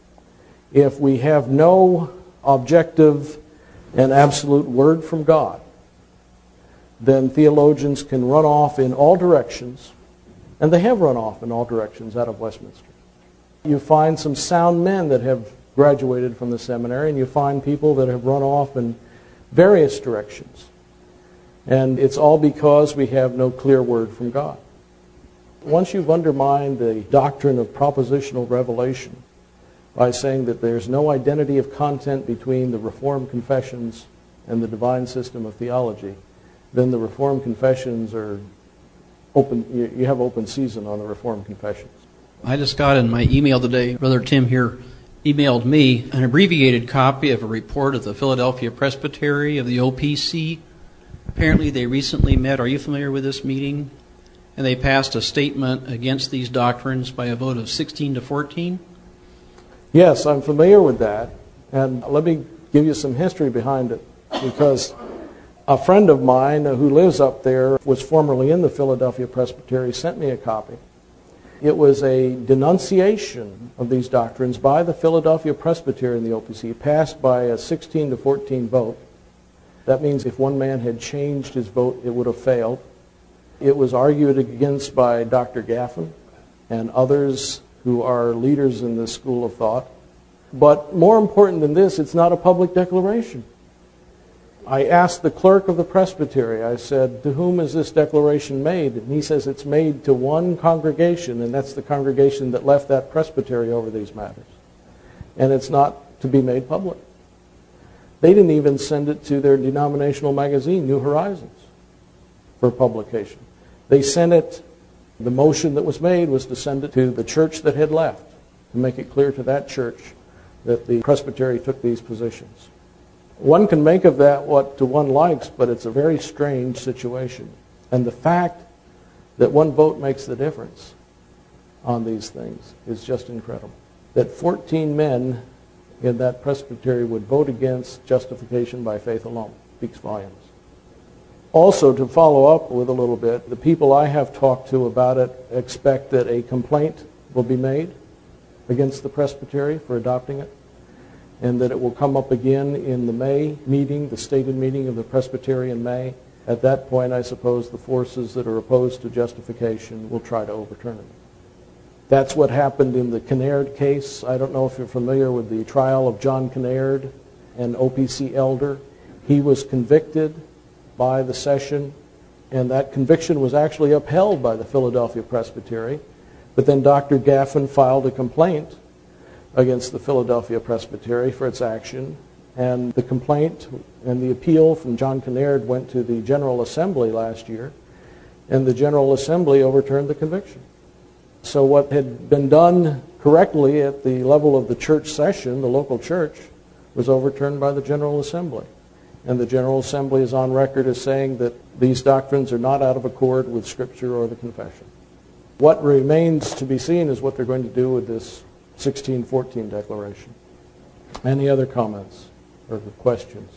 If we have no objective and absolute word from God, then theologians can run off in all directions, and they have run off in all directions out of Westminster. You find some sound men that have graduated from the seminary, and you find people that have run off in various directions. And it's all because we have no clear word from God. Once you've undermined the doctrine of propositional revelation by saying that there's no identity of content between the Reformed confessions and the divine system of theology, then the Reformed confessions are open. You have open season on the Reformed confessions. I just got in my email today, Brother Tim here emailed me an abbreviated copy of a report of the Philadelphia Presbytery of the O P C. Apparently they recently met. Are you familiar with this meeting? And they passed a statement against these doctrines by a vote of sixteen to fourteen. Yes, I'm familiar with that. And let me give you some history behind it, because a friend of mine who lives up there was formerly in the Philadelphia Presbytery, sent me a copy. It was a denunciation of these doctrines by the Philadelphia Presbytery in the O P C, passed by a sixteen to fourteen vote. That means if one man had changed his vote, it would have failed. It was argued against by Doctor Gaffin and others who are leaders in this school of thought. But more important than this, it's not a public declaration. I asked the clerk of the presbytery, I said, to whom is this declaration made? And he says it's made to one congregation, and that's the congregation that left that presbytery over these matters. And it's not to be made public. They didn't even send it to their denominational magazine, New Horizons, for publication. They sent it, the motion that was made was to send it to the church that had left, to make it clear to that church that the presbytery took these positions. One can make of that what to one likes, but it's a very strange situation. And the fact that one vote makes the difference on these things is just incredible. That fourteen men in that presbytery would vote against justification by faith alone speaks volumes. Also, to follow up with a little bit, the people I have talked to about it expect that a complaint will be made against the presbytery for adopting it, and that it will come up again in the May meeting, the stated meeting of the presbytery in May. At that point, I suppose the forces that are opposed to justification will try to overturn it. That's what happened in the Kinnaird case. I don't know if you're familiar with the trial of John Kinnaird, an O P C elder. He was convicted by the session, and that conviction was actually upheld by the Philadelphia Presbytery. But then Doctor Gaffin filed a complaint against the Philadelphia Presbytery for its action. And the complaint and the appeal from John Kinnaird went to the General Assembly last year, and the General Assembly overturned the conviction. So what had been done correctly at the level of the church session, the local church, was overturned by the General Assembly. And the General Assembly is on record as saying that these doctrines are not out of accord with Scripture or the confession. What remains to be seen is what they're going to do with this sixteen fourteen declaration. Any other comments or questions?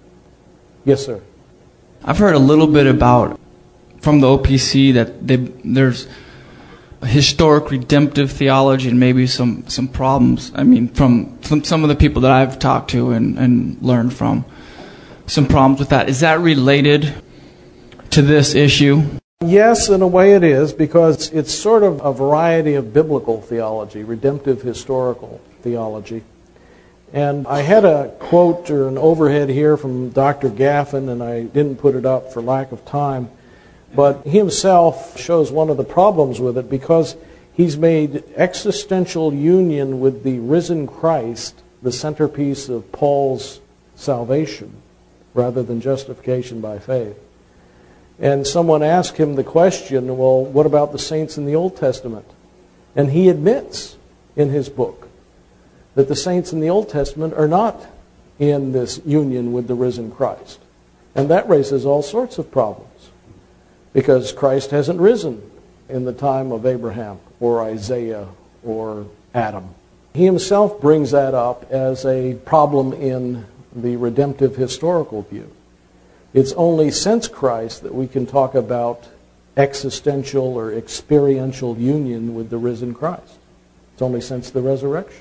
Yes, sir. I've heard a little bit about, from the O P C, that they, there's historic redemptive theology and maybe some, some problems. I mean, from, from some of the people that I've talked to and, and learned from, some problems with that. Is that related to this issue? Yes, in a way it is, because it's sort of a variety of biblical theology, redemptive historical theology. And I had a quote or an overhead here from Doctor Gaffin, and I didn't put it up for lack of time. But he himself shows one of the problems with it, because he's made existential union with the risen Christ the centerpiece of Paul's salvation, rather than justification by faith. And someone asked him the question, well, what about the saints in the Old Testament? And he admits in his book that the saints in the Old Testament are not in this union with the risen Christ. And that raises all sorts of problems, because Christ hasn't risen in the time of Abraham or Isaiah or Adam. He himself brings that up as a problem in the redemptive historical view. It's only since Christ that we can talk about existential or experiential union with the risen Christ. It's only since the resurrection.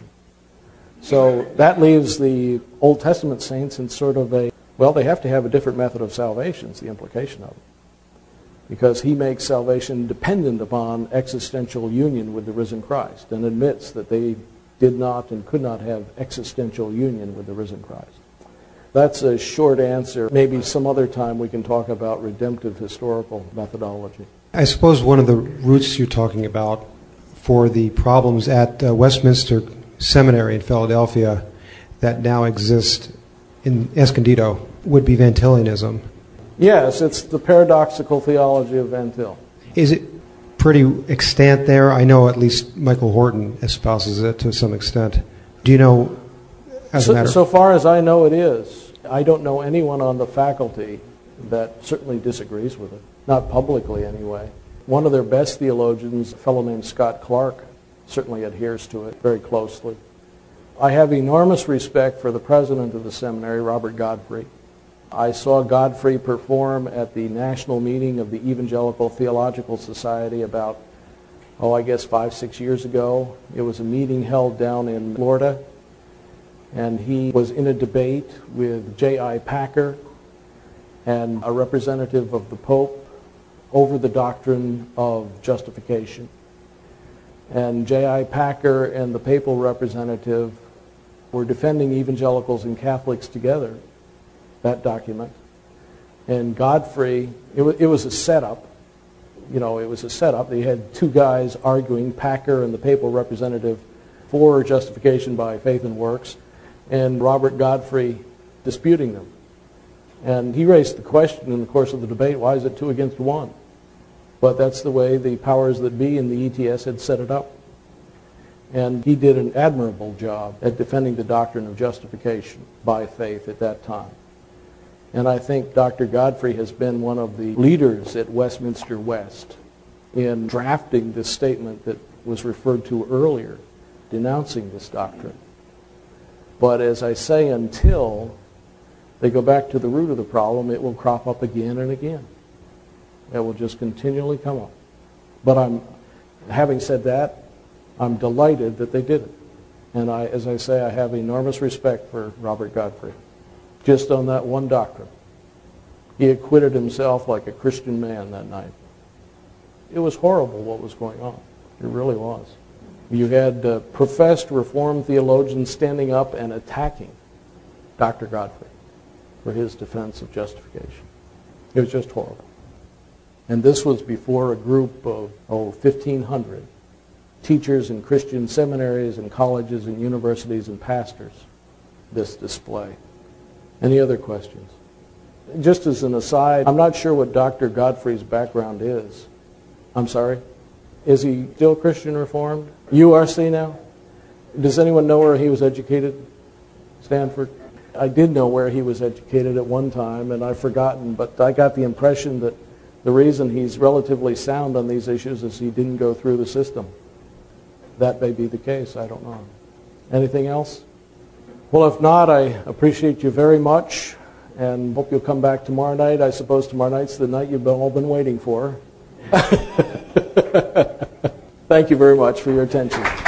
So that leaves the Old Testament saints in sort of a, well, they have to have a different method of salvation, is the implication of it. Because he makes salvation dependent upon existential union with the risen Christ, and admits that they did not and could not have existential union with the risen Christ. That's a short answer. Maybe some other time we can talk about redemptive historical methodology. I suppose one of the roots you're talking about for the problems at uh, Westminster Seminary in Philadelphia that now exist in Escondido would be Van Tillianism. Yes, it's the paradoxical theology of Van Til. Is it pretty extant there? I know at least Michael Horton espouses it to some extent. Do you know, as so, a matter so far as I know, it is. I don't know anyone on the faculty that certainly disagrees with it, not publicly anyway. One of their best theologians, a fellow named Scott Clark, certainly adheres to it very closely. I have enormous respect for the president of the seminary, Robert Godfrey. I saw Godfrey perform at the national meeting of the Evangelical Theological Society about, oh, I guess five, six years ago. It was a meeting held down in Florida, and he was in a debate with J I Packer and a representative of the Pope over the doctrine of justification. And J I Packer and the papal representative were defending evangelicals and Catholics together, that document. And Godfrey, it was, it was a setup. You know, it was a setup. They had two guys arguing, Packer and the papal representative, for justification by faith and works, and Robert Godfrey disputing them. And he raised the question in the course of the debate, why is it two against one? But that's the way the powers that be in the E T S had set it up. And he did an admirable job at defending the doctrine of justification by faith at that time. And I think Doctor Godfrey has been one of the leaders at Westminster West in drafting this statement that was referred to earlier, denouncing this doctrine. But as I say, until they go back to the root of the problem, it will crop up again and again. It will just continually come up. But I'm, having said that, I'm delighted that they did it. And I, as I say, I have enormous respect for Robert Godfrey, just on that one doctrine. He acquitted himself like a Christian man that night. It was horrible what was going on. It really was. You had uh, professed Reformed theologians standing up and attacking Doctor Godfrey for his defense of justification. It was just horrible. And this was before a group of, oh, fifteen hundred teachers in Christian seminaries and colleges and universities and pastors, this display. Any other questions? Just as an aside, I'm not sure what Doctor Godfrey's background is. I'm sorry? Is he still Christian Reformed? U R C now? Does anyone know where he was educated? Stanford? I did know where he was educated at one time, and I've forgotten, but I got the impression that the reason he's relatively sound on these issues is he didn't go through the system. That may be the case, I don't know. Anything else? Well, if not, I appreciate you very much, and hope you'll come back tomorrow night. I suppose tomorrow night's the night you've all been waiting for. Thank you very much for your attention.